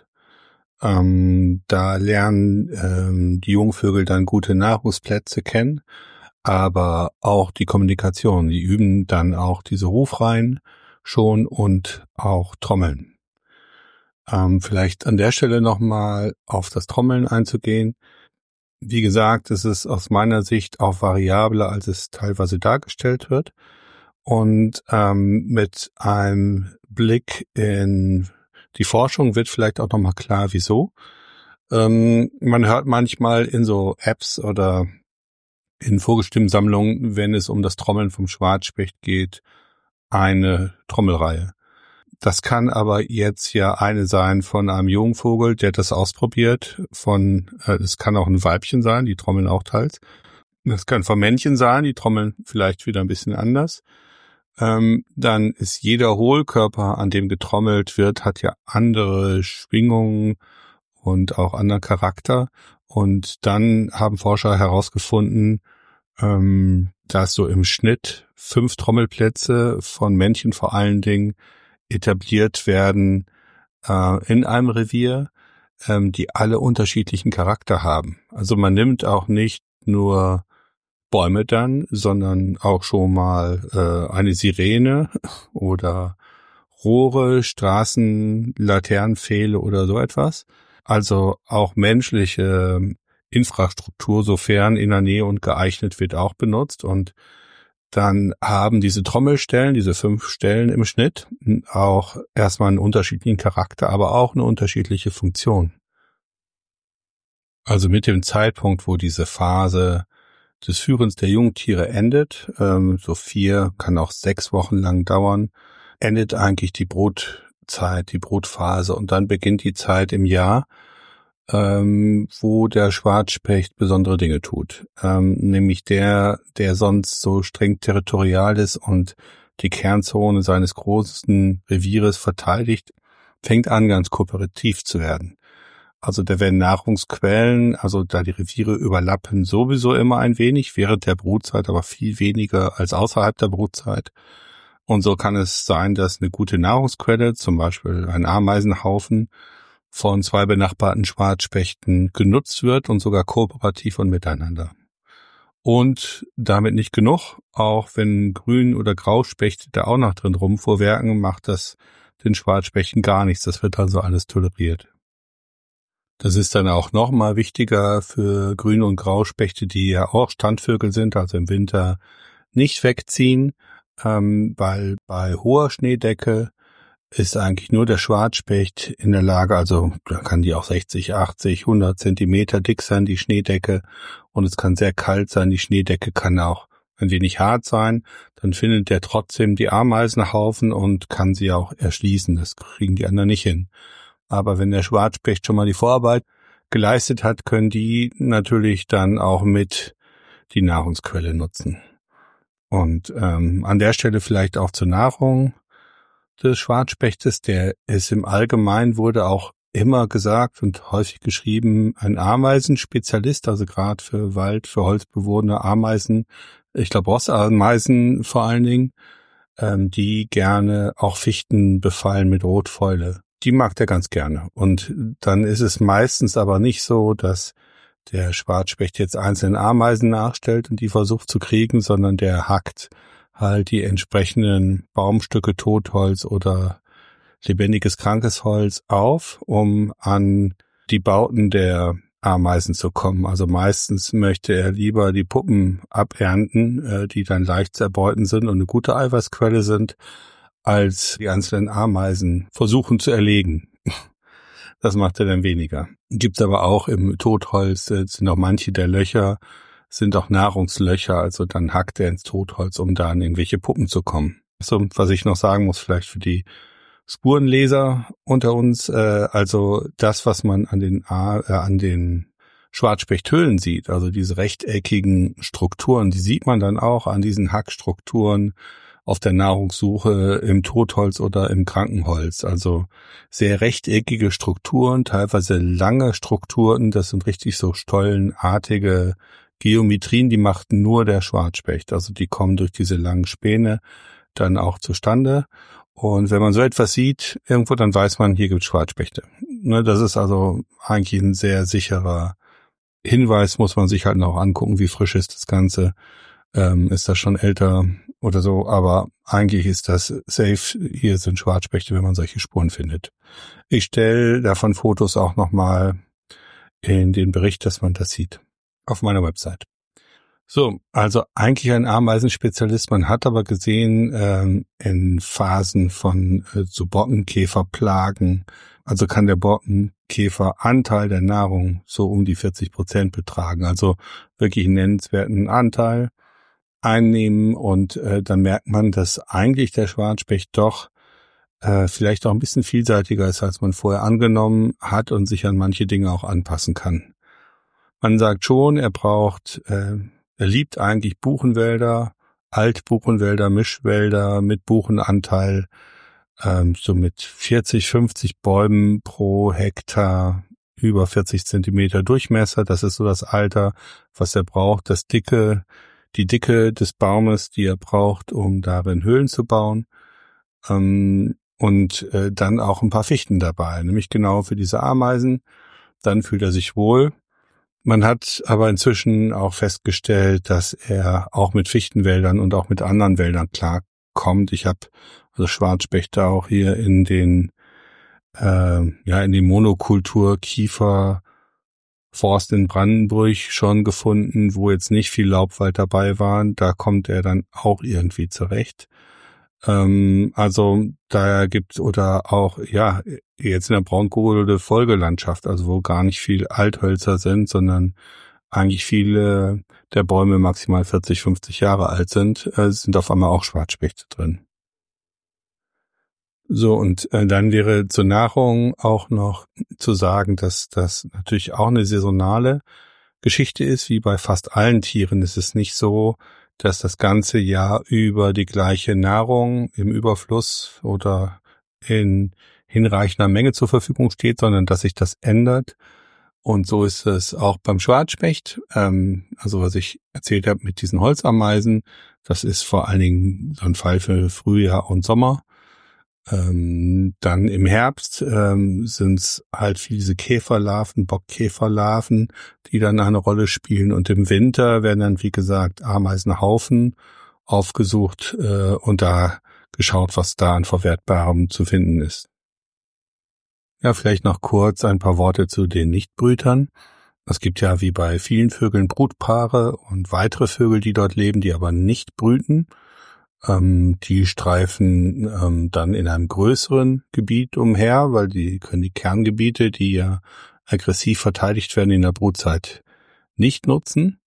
Da lernen die Jungvögel dann gute Nahrungsplätze kennen, aber auch die Kommunikation. Die üben dann auch diese Rufreihen schon und auch Trommeln. Vielleicht an der Stelle nochmal auf das Trommeln einzugehen. Wie gesagt, es ist aus meiner Sicht auch variabler, als es teilweise dargestellt wird. Und mit einem Blick in die Forschung wird vielleicht auch nochmal klar, wieso. Man hört manchmal in so Apps oder in Vogelstimmsammlungen, wenn es um das Trommeln vom Schwarzspecht geht, eine Trommelreihe. Das kann aber jetzt ja eine sein von einem Jungvogel, der das ausprobiert. Es kann auch ein Weibchen sein, die trommeln auch teils. Das kann von Männchen sein, die trommeln vielleicht wieder ein bisschen anders. Dann ist jeder Hohlkörper, an dem getrommelt wird, hat ja andere Schwingungen und auch anderen Charakter. Und dann haben Forscher herausgefunden, dass so im Schnitt 5 Trommelplätze von Männchen vor allen Dingen etabliert werden in einem Revier, die alle unterschiedlichen Charakter haben. Also man nimmt auch nicht nur Bäume dann, sondern auch schon mal eine Sirene oder Rohre, Straßen, Laternenpfähle oder so etwas. Also auch menschliche Infrastruktur, sofern in der Nähe und geeignet wird, auch benutzt. Und dann haben diese Trommelstellen, diese 5 Stellen im Schnitt, auch erstmal einen unterschiedlichen Charakter, aber auch eine unterschiedliche Funktion. Also mit dem Zeitpunkt, wo diese Phase des Führens der Jungtiere endet, so 4, kann auch 6 Wochen lang dauern, endet eigentlich die Brutzeit, die Brutphase, und dann beginnt die Zeit im Jahr, wo der Schwarzspecht besondere Dinge tut. Nämlich der sonst so streng territorial ist und die Kernzone seines großen Revieres verteidigt, fängt an, ganz kooperativ zu werden. Also da werden Nahrungsquellen, also da die Reviere überlappen sowieso immer ein wenig, während der Brutzeit aber viel weniger als außerhalb der Brutzeit. Und so kann es sein, dass eine gute Nahrungsquelle, zum Beispiel ein Ameisenhaufen, von 2 benachbarten Schwarzspechten genutzt wird und sogar kooperativ und miteinander. Und damit nicht genug, auch wenn Grün- oder Grauspechte da auch noch drin rumfuhrwerken, macht das den Schwarzspechten gar nichts. Das wird also alles toleriert. Das ist dann auch nochmal wichtiger für Grün- und Grauspechte, die ja auch Standvögel sind, also im Winter nicht wegziehen, weil bei hoher Schneedecke ist eigentlich nur der Schwarzspecht in der Lage, also da kann die auch 60, 80, 100 Zentimeter dick sein, die Schneedecke, und es kann sehr kalt sein, die Schneedecke kann auch ein wenig hart sein, dann findet der trotzdem die Ameisenhaufen und kann sie auch erschließen, das kriegen die anderen nicht hin. Aber wenn der Schwarzspecht schon mal die Vorarbeit geleistet hat, können die natürlich dann auch mit die Nahrungsquelle nutzen. Und an der Stelle vielleicht auch zur Nahrung des Schwarzspechtes, der ist im Allgemeinen, wurde auch immer gesagt und häufig geschrieben, ein Ameisenspezialist, also gerade für Wald, für holzbewohnende Ameisen, ich glaube Rossameisen vor allen Dingen, die gerne auch Fichten befallen mit Rotfäule. Die mag der ganz gerne. Und dann ist es meistens aber nicht so, dass der Schwarzspecht jetzt einzelne Ameisen nachstellt und die versucht zu kriegen, sondern der hackt halt die entsprechenden Baumstücke, Totholz oder lebendiges, krankes Holz auf, um an die Bauten der Ameisen zu kommen. Also meistens möchte er lieber die Puppen abernten, die dann leicht zu erbeuten sind und eine gute Eiweißquelle sind, als die einzelnen Ameisen versuchen zu erlegen. Das macht er dann weniger. Gibt's aber auch im Totholz, sind auch manche der Löcher, sind auch Nahrungslöcher, also dann hackt er ins Totholz, um da an irgendwelche Puppen zu kommen. So, was ich noch sagen muss, vielleicht für die Spurenleser unter uns, also das, was man an den Schwarzspechthöhlen sieht, also diese rechteckigen Strukturen, die sieht man dann auch an diesen Hackstrukturen auf der Nahrungssuche im Totholz oder im Krankenholz. Also sehr rechteckige Strukturen, teilweise lange Strukturen, das sind richtig so stollenartige Geometrien, die macht nur der Schwarzspecht. Also die kommen durch diese langen Späne dann auch zustande. Und wenn man so etwas sieht, irgendwo, dann weiß man, hier gibt's Schwarzspechte. Ne, das ist also eigentlich ein sehr sicherer Hinweis, muss man sich halt noch angucken, wie frisch ist das Ganze. ist das schon älter oder so, aber eigentlich ist das safe. Hier sind Schwarzspechte, wenn man solche Spuren findet. Ich stelle davon Fotos auch nochmal in den Bericht, dass man das sieht, auf meiner Website. So, also eigentlich ein Ameisenspezialist. Man hat aber gesehen, in Phasen von so Borkenkäferplagen, also kann der Borkenkäferanteil der Nahrung so um die 40% betragen. Also wirklich einen nennenswerten Anteil einnehmen und dann merkt man, dass eigentlich der Schwarzspecht doch vielleicht auch ein bisschen vielseitiger ist, als man vorher angenommen hat und sich an manche Dinge auch anpassen kann. Man sagt schon, er liebt eigentlich Buchenwälder, Altbuchenwälder, Mischwälder mit Buchenanteil, so mit 40, 50 Bäumen pro Hektar, über 40 Zentimeter Durchmesser. Das ist so das Alter, was er braucht, die Dicke des Baumes, die er braucht, um darin Höhlen zu bauen. Und dann auch ein paar Fichten dabei, nämlich genau für diese Ameisen. Dann fühlt er sich wohl. Man hat aber inzwischen auch festgestellt, dass er auch mit Fichtenwäldern und auch mit anderen Wäldern klarkommt. Ich habe also Schwarzspechte auch hier in den Monokultur Kiefer Forst in Brandenburg schon gefunden, wo jetzt nicht viel Laubwald dabei war. Da kommt er dann auch irgendwie zurecht. Also da gibt's oder auch, jetzt in der Braunkohle Folgelandschaft, also wo gar nicht viel Althölzer sind, sondern eigentlich viele der Bäume maximal 40, 50 Jahre alt sind auf einmal auch Schwarzspechte drin. So, und dann wäre zur Nahrung auch noch zu sagen, dass das natürlich auch eine saisonale Geschichte ist, wie bei fast allen Tieren. Es ist nicht so, dass das ganze Jahr über die gleiche Nahrung im Überfluss oder in hinreichender Menge zur Verfügung steht, sondern dass sich das ändert. Und so ist es auch beim Schwarzspecht. Also was ich erzählt habe mit diesen Holzameisen, das ist vor allen Dingen so ein Fall für Frühjahr und Sommer. Dann im Herbst sind es halt viele diese Käferlarven, Bockkäferlarven, die dann eine Rolle spielen. Und im Winter werden dann, wie gesagt, Ameisenhaufen aufgesucht und da geschaut, was da an Verwertbarem zu finden ist. Ja, vielleicht noch kurz ein paar Worte zu den Nichtbrütern. Es gibt ja wie bei vielen Vögeln Brutpaare und weitere Vögel, die dort leben, die aber nicht brüten. Die streifen dann in einem größeren Gebiet umher, weil die können die Kerngebiete, die ja aggressiv verteidigt werden in der Brutzeit, nicht nutzen.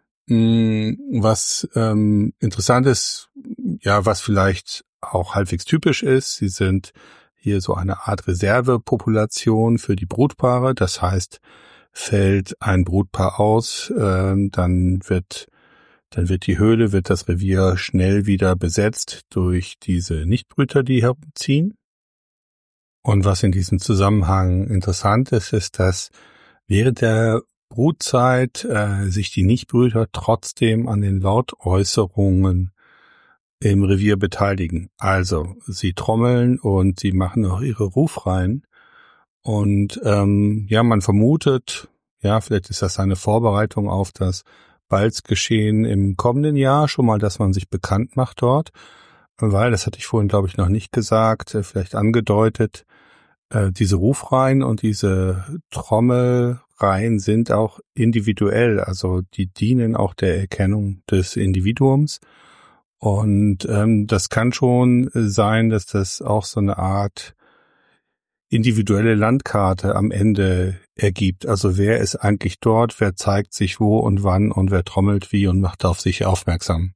Was interessant ist, ja, was vielleicht auch halbwegs typisch ist, sie sind hier so eine Art Reservepopulation für die Brutpaare. Das heißt, fällt ein Brutpaar aus, dann wird die Höhle, wird das Revier schnell wieder besetzt durch diese Nichtbrüter, die herumziehen. Und was in diesem Zusammenhang interessant ist, ist, dass während der Brutzeit sich die Nichtbrüter trotzdem an den Lautäußerungen im Revier beteiligen. Also sie trommeln und sie machen auch ihre Rufreihen. Und man vermutet, vielleicht ist das eine Vorbereitung auf das Balzgeschehen im kommenden Jahr schon mal, dass man sich bekannt macht dort, weil, das hatte ich vorhin, glaube ich, noch nicht gesagt, vielleicht angedeutet, diese Rufreihen und diese Trommelreihen sind auch individuell, also die dienen auch der Erkennung des Individuums. Und das kann schon sein, dass das auch so eine Art individuelle Landkarte am Ende ergibt. Also wer ist eigentlich dort, wer zeigt sich wo und wann und wer trommelt wie und macht auf sich aufmerksam.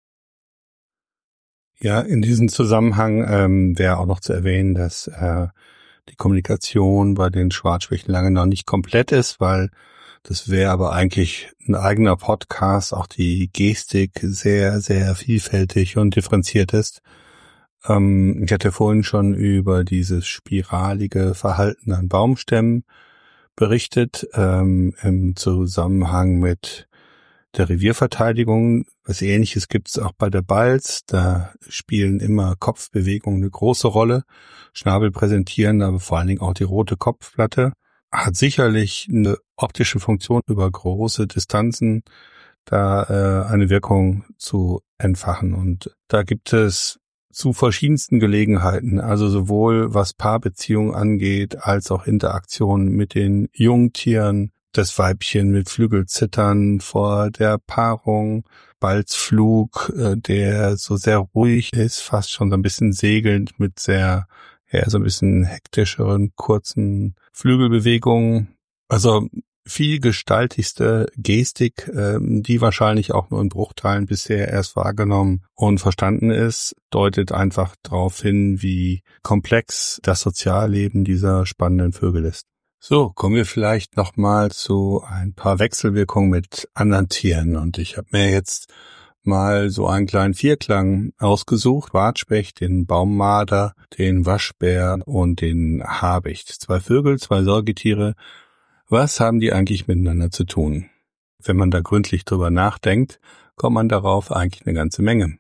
Ja, in diesem Zusammenhang wäre auch noch zu erwähnen, dass die Kommunikation bei den Schwarzspechten lange noch nicht komplett ist, weil das wäre aber eigentlich ein eigener Podcast, auch die Gestik sehr, sehr vielfältig und differenziert ist. Ich hatte vorhin schon über dieses spiralige Verhalten an Baumstämmen berichtet, im Zusammenhang mit der Revierverteidigung. Was Ähnliches gibt es auch bei der Balz. Da spielen immer Kopfbewegungen eine große Rolle. Schnabel präsentieren, aber vor allen Dingen auch die rote Kopfplatte. Hat sicherlich eine optische Funktion über große Distanzen, da eine Wirkung zu entfachen. Und da gibt es zu verschiedensten Gelegenheiten, also sowohl was Paarbeziehungen angeht, als auch Interaktionen mit den Jungtieren, das Weibchen mit Flügelzittern vor der Paarung, Balzflug, der so sehr ruhig ist, fast schon so ein bisschen segelnd mit sehr, so ein bisschen hektischeren, kurzen Flügelbewegungen. Also vielgestaltigste Gestik, die wahrscheinlich auch nur in Bruchteilen bisher erst wahrgenommen und verstanden ist, deutet einfach darauf hin, wie komplex das Sozialleben dieser spannenden Vögel ist. So, kommen wir vielleicht nochmal zu ein paar Wechselwirkungen mit anderen Tieren. Und ich habe mir jetzt mal so einen kleinen Vierklang ausgesucht. Schwarzspecht, den Baummarder, den Waschbär und den Habicht. 2 Vögel, 2 Säugetiere. Was haben die eigentlich miteinander zu tun? Wenn man da gründlich drüber nachdenkt, kommt man darauf eigentlich eine ganze Menge.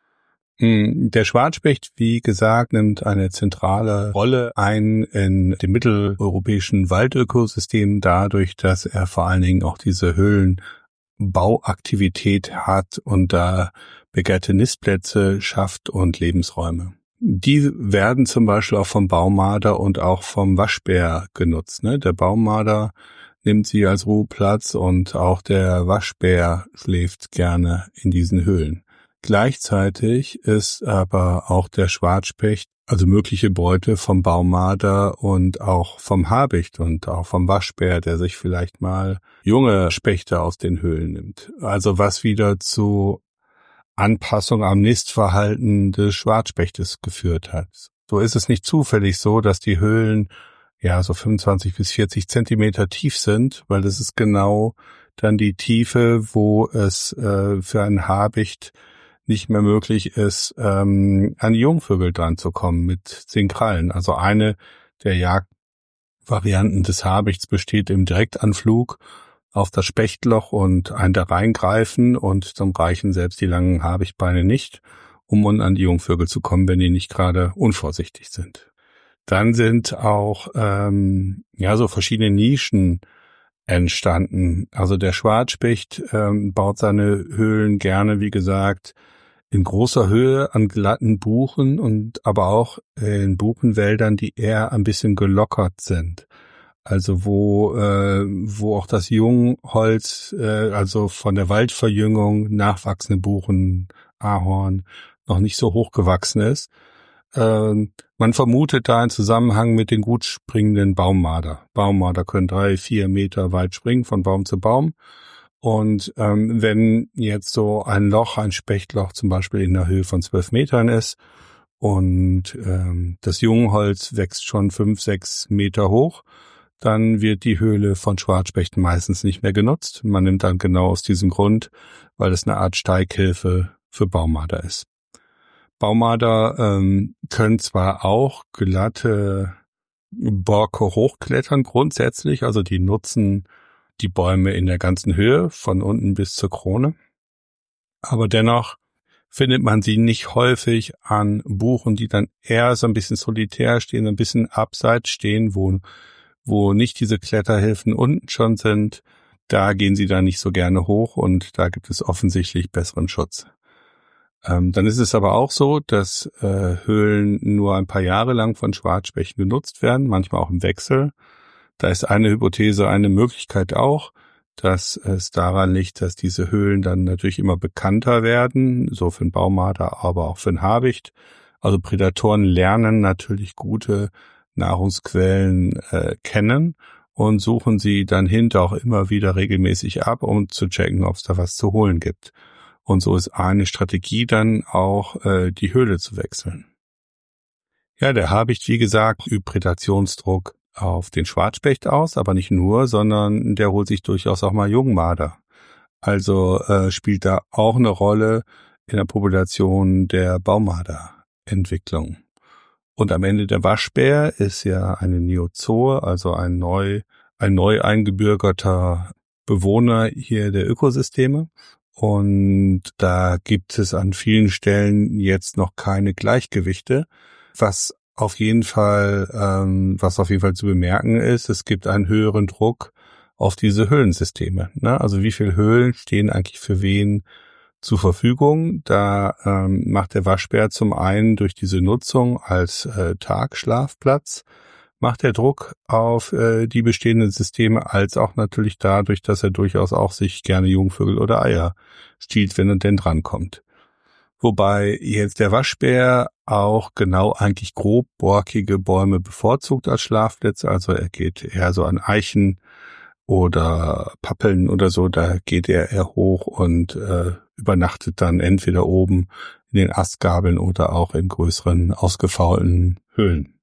Der Schwarzspecht, wie gesagt, nimmt eine zentrale Rolle ein in dem mitteleuropäischen Waldökosystem dadurch, dass er vor allen Dingen auch diese Höhlenbauaktivität hat und da begehrte Nistplätze schafft und Lebensräume. Die werden zum Beispiel auch vom Baummarder und auch vom Waschbär genutzt. Der Baummarder nimmt sie als Ruheplatz und auch der Waschbär schläft gerne in diesen Höhlen. Gleichzeitig ist aber auch der Schwarzspecht, also mögliche Beute vom Baummarder und auch vom Habicht und auch vom Waschbär, der sich vielleicht mal junge Spechte aus den Höhlen nimmt. Also was wieder zu Anpassung am Nistverhalten des Schwarzspechtes geführt hat. So ist es nicht zufällig so, dass die Höhlen so 25 bis 40 Zentimeter tief sind, weil das ist genau dann die Tiefe, wo es für einen Habicht nicht mehr möglich ist, an die Jungvögel dran zu kommen mit den Krallen. Also eine der Jagdvarianten des Habichts besteht im Direktanflug auf das Spechtloch und da reingreifen und dann reichen selbst die langen Habichtbeine nicht, um an die Jungvögel zu kommen, wenn die nicht gerade unvorsichtig sind. Dann sind auch so verschiedene Nischen entstanden. Also der Schwarzspecht baut seine Höhlen gerne, wie gesagt, in großer Höhe an glatten Buchen und aber auch in Buchenwäldern, die eher ein bisschen gelockert sind. Also wo auch das Jungholz, also von der Waldverjüngung nachwachsende Buchen, Ahorn, noch nicht so hoch gewachsen ist. Man vermutet da einen Zusammenhang mit den gut springenden Baummarder. Baummarder können 3-4 Meter weit springen von Baum zu Baum. Und wenn jetzt so ein Spechtloch zum Beispiel in der Höhe von 12 Metern ist und das Jungholz wächst schon 5-6 Meter hoch, dann wird die Höhle von Schwarzspechten meistens nicht mehr genutzt. Man nimmt dann genau aus diesem Grund, weil es eine Art Steighilfe für Baummarder ist. Baummarder können zwar auch glatte Borke hochklettern grundsätzlich, also die nutzen die Bäume in der ganzen Höhe, von unten bis zur Krone. Aber dennoch findet man sie nicht häufig an Buchen, die dann eher so ein bisschen solitär stehen, ein bisschen abseits stehen, wo nicht diese Kletterhilfen unten schon sind. Da gehen sie dann nicht so gerne hoch und da gibt es offensichtlich besseren Schutz. Dann ist es aber auch so, dass Höhlen nur ein paar Jahre lang von Schwarzspechten genutzt werden, manchmal auch im Wechsel. Da ist eine Hypothese, eine Möglichkeit auch, dass es daran liegt, dass diese Höhlen dann natürlich immer bekannter werden, so für den Baummarder, aber auch für den Habicht. Also Prädatoren lernen natürlich gute Nahrungsquellen kennen und suchen sie dann hinter auch immer wieder regelmäßig ab, um zu checken, ob es da was zu holen gibt. Und so ist eine Strategie dann auch, die Höhle zu wechseln. Ja, der Habicht, wie gesagt, übt Prädationsdruck auf den Schwarzspecht aus, aber nicht nur, sondern der holt sich durchaus auch mal Jungmarder. Also spielt da auch eine Rolle in der Population der Baummarderentwicklung. Und am Ende der Waschbär ist ja eine Neozoe, also ein neu eingebürgerter Bewohner hier der Ökosysteme. Und da gibt es an vielen Stellen jetzt noch keine Gleichgewichte, was auf jeden Fall zu bemerken ist. Es gibt einen höheren Druck auf diese Höhlensysteme. Ne? Also wie viele Höhlen stehen eigentlich für wen zur Verfügung? Da macht der Waschbär zum einen durch diese Nutzung als Tagschlafplatz, macht der Druck auf die bestehenden Systeme, als auch natürlich dadurch, dass er durchaus auch sich gerne Jungvögel oder Eier stiehlt, wenn er denn drankommt. Wobei jetzt der Waschbär auch genau eigentlich grobborkige Bäume bevorzugt als Schlafplätze. Also er geht eher so an Eichen oder Pappeln oder so, da geht er eher hoch und übernachtet dann entweder oben in den Astgabeln oder auch in größeren, ausgefaulten Höhlen.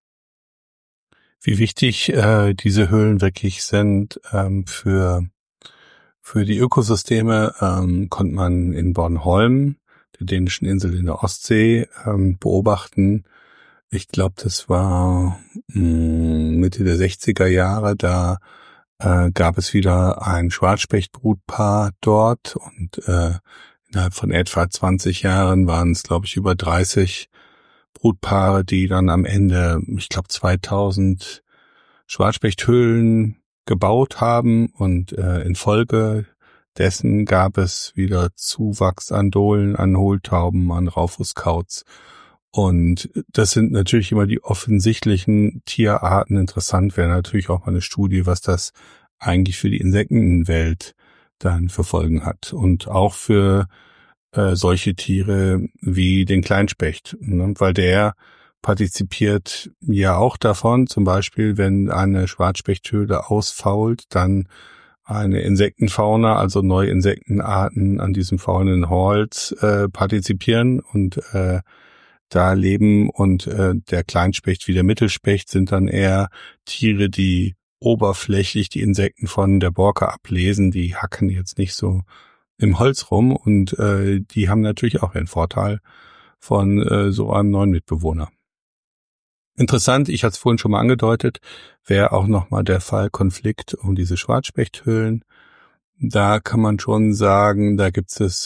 Wie wichtig diese Höhlen wirklich sind für die Ökosysteme, konnte man in Bornholm, der dänischen Insel in der Ostsee, beobachten. Ich glaube, das war Mitte der 60er Jahre, da gab es wieder ein Schwarzspechtbrutpaar dort und innerhalb von etwa 20 Jahren waren es, glaube ich, über 30 Brutpaare, die dann am Ende, ich glaube, 2000 Schwarzspechthöhlen gebaut haben und infolge dessen gab es wieder Zuwachs an Dohlen, an Hohltauben, an Raufußkauts. Und das sind natürlich immer die offensichtlichen Tierarten. Interessant wäre natürlich auch mal eine Studie, was das eigentlich für die Insektenwelt dann für Folgen hat. Und auch für solche Tiere wie den Kleinspecht, ne? Weil der partizipiert ja auch davon, zum Beispiel, wenn eine Schwarzspechthöhle ausfault, dann eine Insektenfauna, also neue Insektenarten an diesem faulenden Holz partizipieren und da leben und der Kleinspecht wie der Mittelspecht sind dann eher Tiere, die oberflächlich die Insekten von der Borke ablesen, die hacken jetzt nicht so im Holz rum und die haben natürlich auch einen Vorteil von so einem neuen Mitbewohner. Interessant, ich hatte es vorhin schon mal angedeutet, wäre auch nochmal der Fall Konflikt um diese Schwarzspechthöhlen. Da kann man schon sagen, da gibt es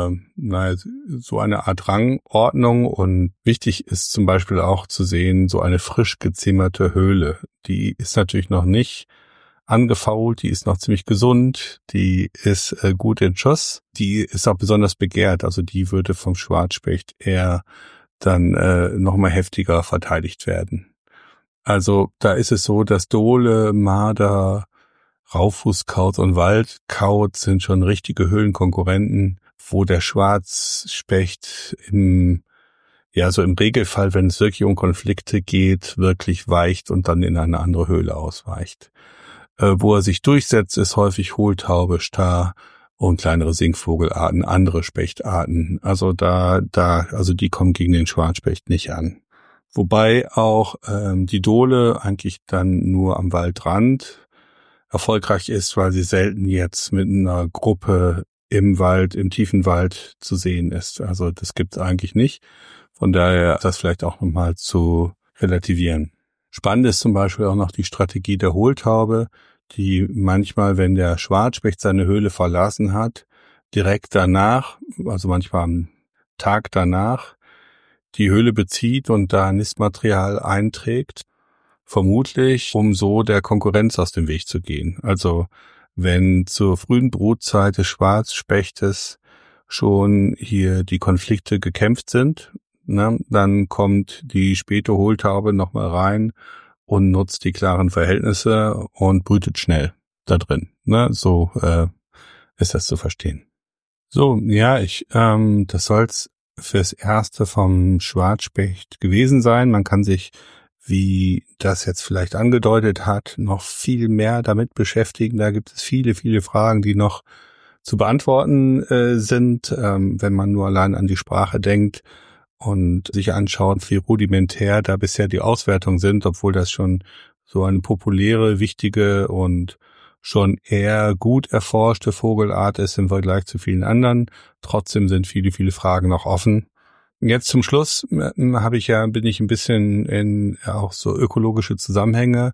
so eine Art Rangordnung und wichtig ist zum Beispiel auch zu sehen, so eine frisch gezimmerte Höhle. Die ist natürlich noch nicht angefault, die ist noch ziemlich gesund, die ist gut in Schuss, die ist auch besonders begehrt, also die würde vom Schwarzspecht eher dann nochmal heftiger verteidigt werden. Also da ist es so, dass Dohle, Marder, Raufußkauz und Waldkauz sind schon richtige Höhlenkonkurrenten, wo der Schwarzspecht im Regelfall, wenn es wirklich um Konflikte geht, wirklich weicht und dann in eine andere Höhle ausweicht. Wo er sich durchsetzt, ist häufig Hohltaube, Star und kleinere Singvogelarten, andere Spechtarten. Also die kommen gegen den Schwarzspecht nicht an. Wobei auch die Dohle eigentlich dann nur am Waldrand erfolgreich ist, weil sie selten jetzt mit einer Gruppe im Wald, im tiefen Wald zu sehen ist. Also das gibt's eigentlich nicht. Von daher das vielleicht auch nochmal zu relativieren. Spannend ist zum Beispiel auch noch die Strategie der Hohltaube, die manchmal, wenn der Schwarzspecht seine Höhle verlassen hat, direkt danach, also manchmal am Tag danach, die Höhle bezieht und da Nistmaterial einträgt, vermutlich, um so der Konkurrenz aus dem Weg zu gehen. Also wenn zur frühen Brutzeit des Schwarzspechtes schon hier die Konflikte gekämpft sind, ne, dann kommt die späte Hohltaube nochmal rein und nutzt die klaren Verhältnisse und brütet schnell da drin. Ne, so ist das zu verstehen. So, ja, das soll's fürs Erste vom Schwarzspecht gewesen sein. Man kann sich, wie das jetzt vielleicht angedeutet hat, noch viel mehr damit beschäftigen. Da gibt es viele, viele Fragen, die noch zu beantworten sind, wenn man nur allein an die Sprache denkt und sich anschaut, wie rudimentär da bisher die Auswertungen sind, obwohl das schon so eine populäre, wichtige und schon eher gut erforschte Vogelart ist im Vergleich zu vielen anderen. Trotzdem sind viele, viele Fragen noch offen. Jetzt zum Schluss bin ich ein bisschen in auch so ökologische Zusammenhänge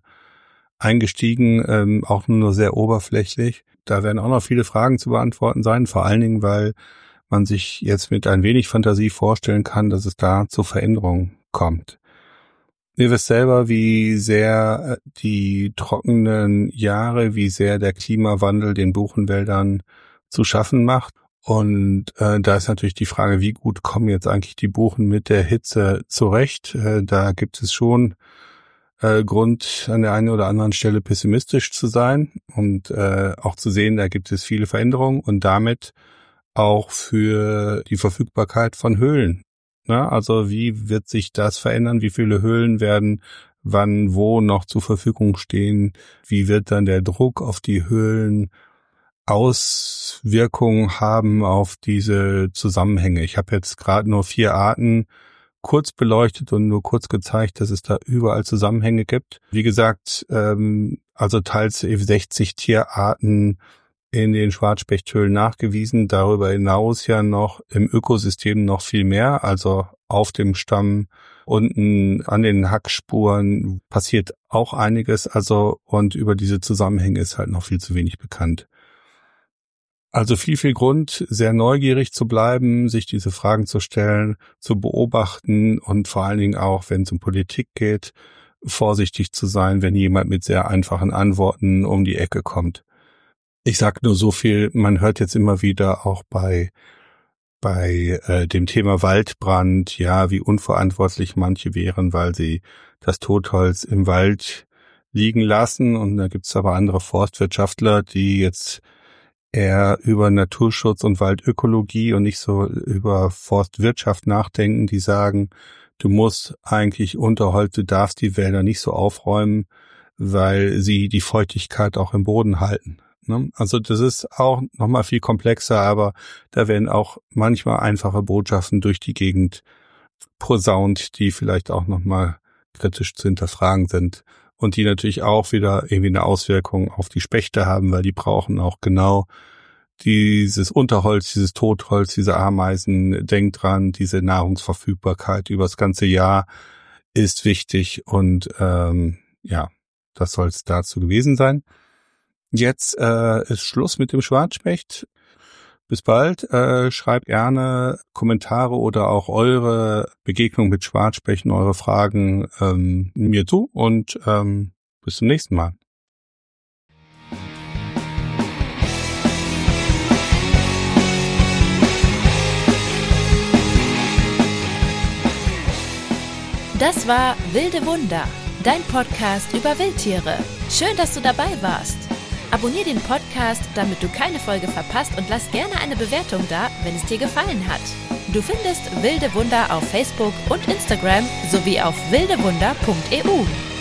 eingestiegen, auch nur sehr oberflächlich. Da werden auch noch viele Fragen zu beantworten sein, vor allen Dingen, weil man sich jetzt mit ein wenig Fantasie vorstellen kann, dass es da zu Veränderungen kommt. Ihr wisst selber, wie sehr die trockenen Jahre, wie sehr der Klimawandel den Buchenwäldern zu schaffen macht. Und da ist natürlich die Frage, wie gut kommen jetzt eigentlich die Buchen mit der Hitze zurecht? Da gibt es schon Grund, an der einen oder anderen Stelle pessimistisch zu sein und auch zu sehen, da gibt es viele Veränderungen und damit auch für die Verfügbarkeit von Höhlen. Na, also wie wird sich das verändern? Wie viele Höhlen werden wann wo noch zur Verfügung stehen? Wie wird dann der Druck auf die Höhlen Auswirkungen haben auf diese Zusammenhänge? Ich habe jetzt gerade nur 4 Arten kurz beleuchtet und nur kurz gezeigt, dass es da überall Zusammenhänge gibt. Wie gesagt, also teils 60 Tierarten in den Schwarzspechthöhlen nachgewiesen, darüber hinaus ja noch im Ökosystem noch viel mehr, also auf dem Stamm, unten an den Hackspuren passiert auch einiges, also und über diese Zusammenhänge ist halt noch viel zu wenig bekannt. Also viel Grund, sehr neugierig zu bleiben, sich diese Fragen zu stellen, zu beobachten und vor allen Dingen auch, wenn es um Politik geht, vorsichtig zu sein, wenn jemand mit sehr einfachen Antworten um die Ecke kommt. Ich sag nur so viel, man hört jetzt immer wieder auch bei dem Thema Waldbrand, ja, wie unverantwortlich manche wären, weil sie das Totholz im Wald liegen lassen. Und da gibt's aber andere Forstwirtschaftler, die jetzt eher über Naturschutz und Waldökologie und nicht so über Forstwirtschaft nachdenken, die sagen, du musst eigentlich Unterholz, du darfst die Wälder nicht so aufräumen, weil sie die Feuchtigkeit auch im Boden halten. Ne? Also das ist auch nochmal viel komplexer, aber da werden auch manchmal einfache Botschaften durch die Gegend posaunt, die vielleicht auch nochmal kritisch zu hinterfragen sind. Und die natürlich auch wieder irgendwie eine Auswirkung auf die Spechte haben, weil die brauchen auch genau dieses Unterholz, dieses Totholz, diese Ameisen. Denkt dran, diese Nahrungsverfügbarkeit über das ganze Jahr ist wichtig und ja, das soll es dazu gewesen sein. Jetzt ist Schluss mit dem Schwarzspecht. Bis bald. Schreibt gerne Kommentare oder auch eure Begegnung mit Schwarzspechten, eure Fragen mir zu und bis zum nächsten Mal. Das war Wilde Wunder, dein Podcast über Wildtiere. Schön, dass du dabei warst. Abonnier den Podcast, damit du keine Folge verpasst und lass gerne eine Bewertung da, wenn es dir gefallen hat. Du findest Wilde Wunder auf Facebook und Instagram sowie auf wildewunder.eu.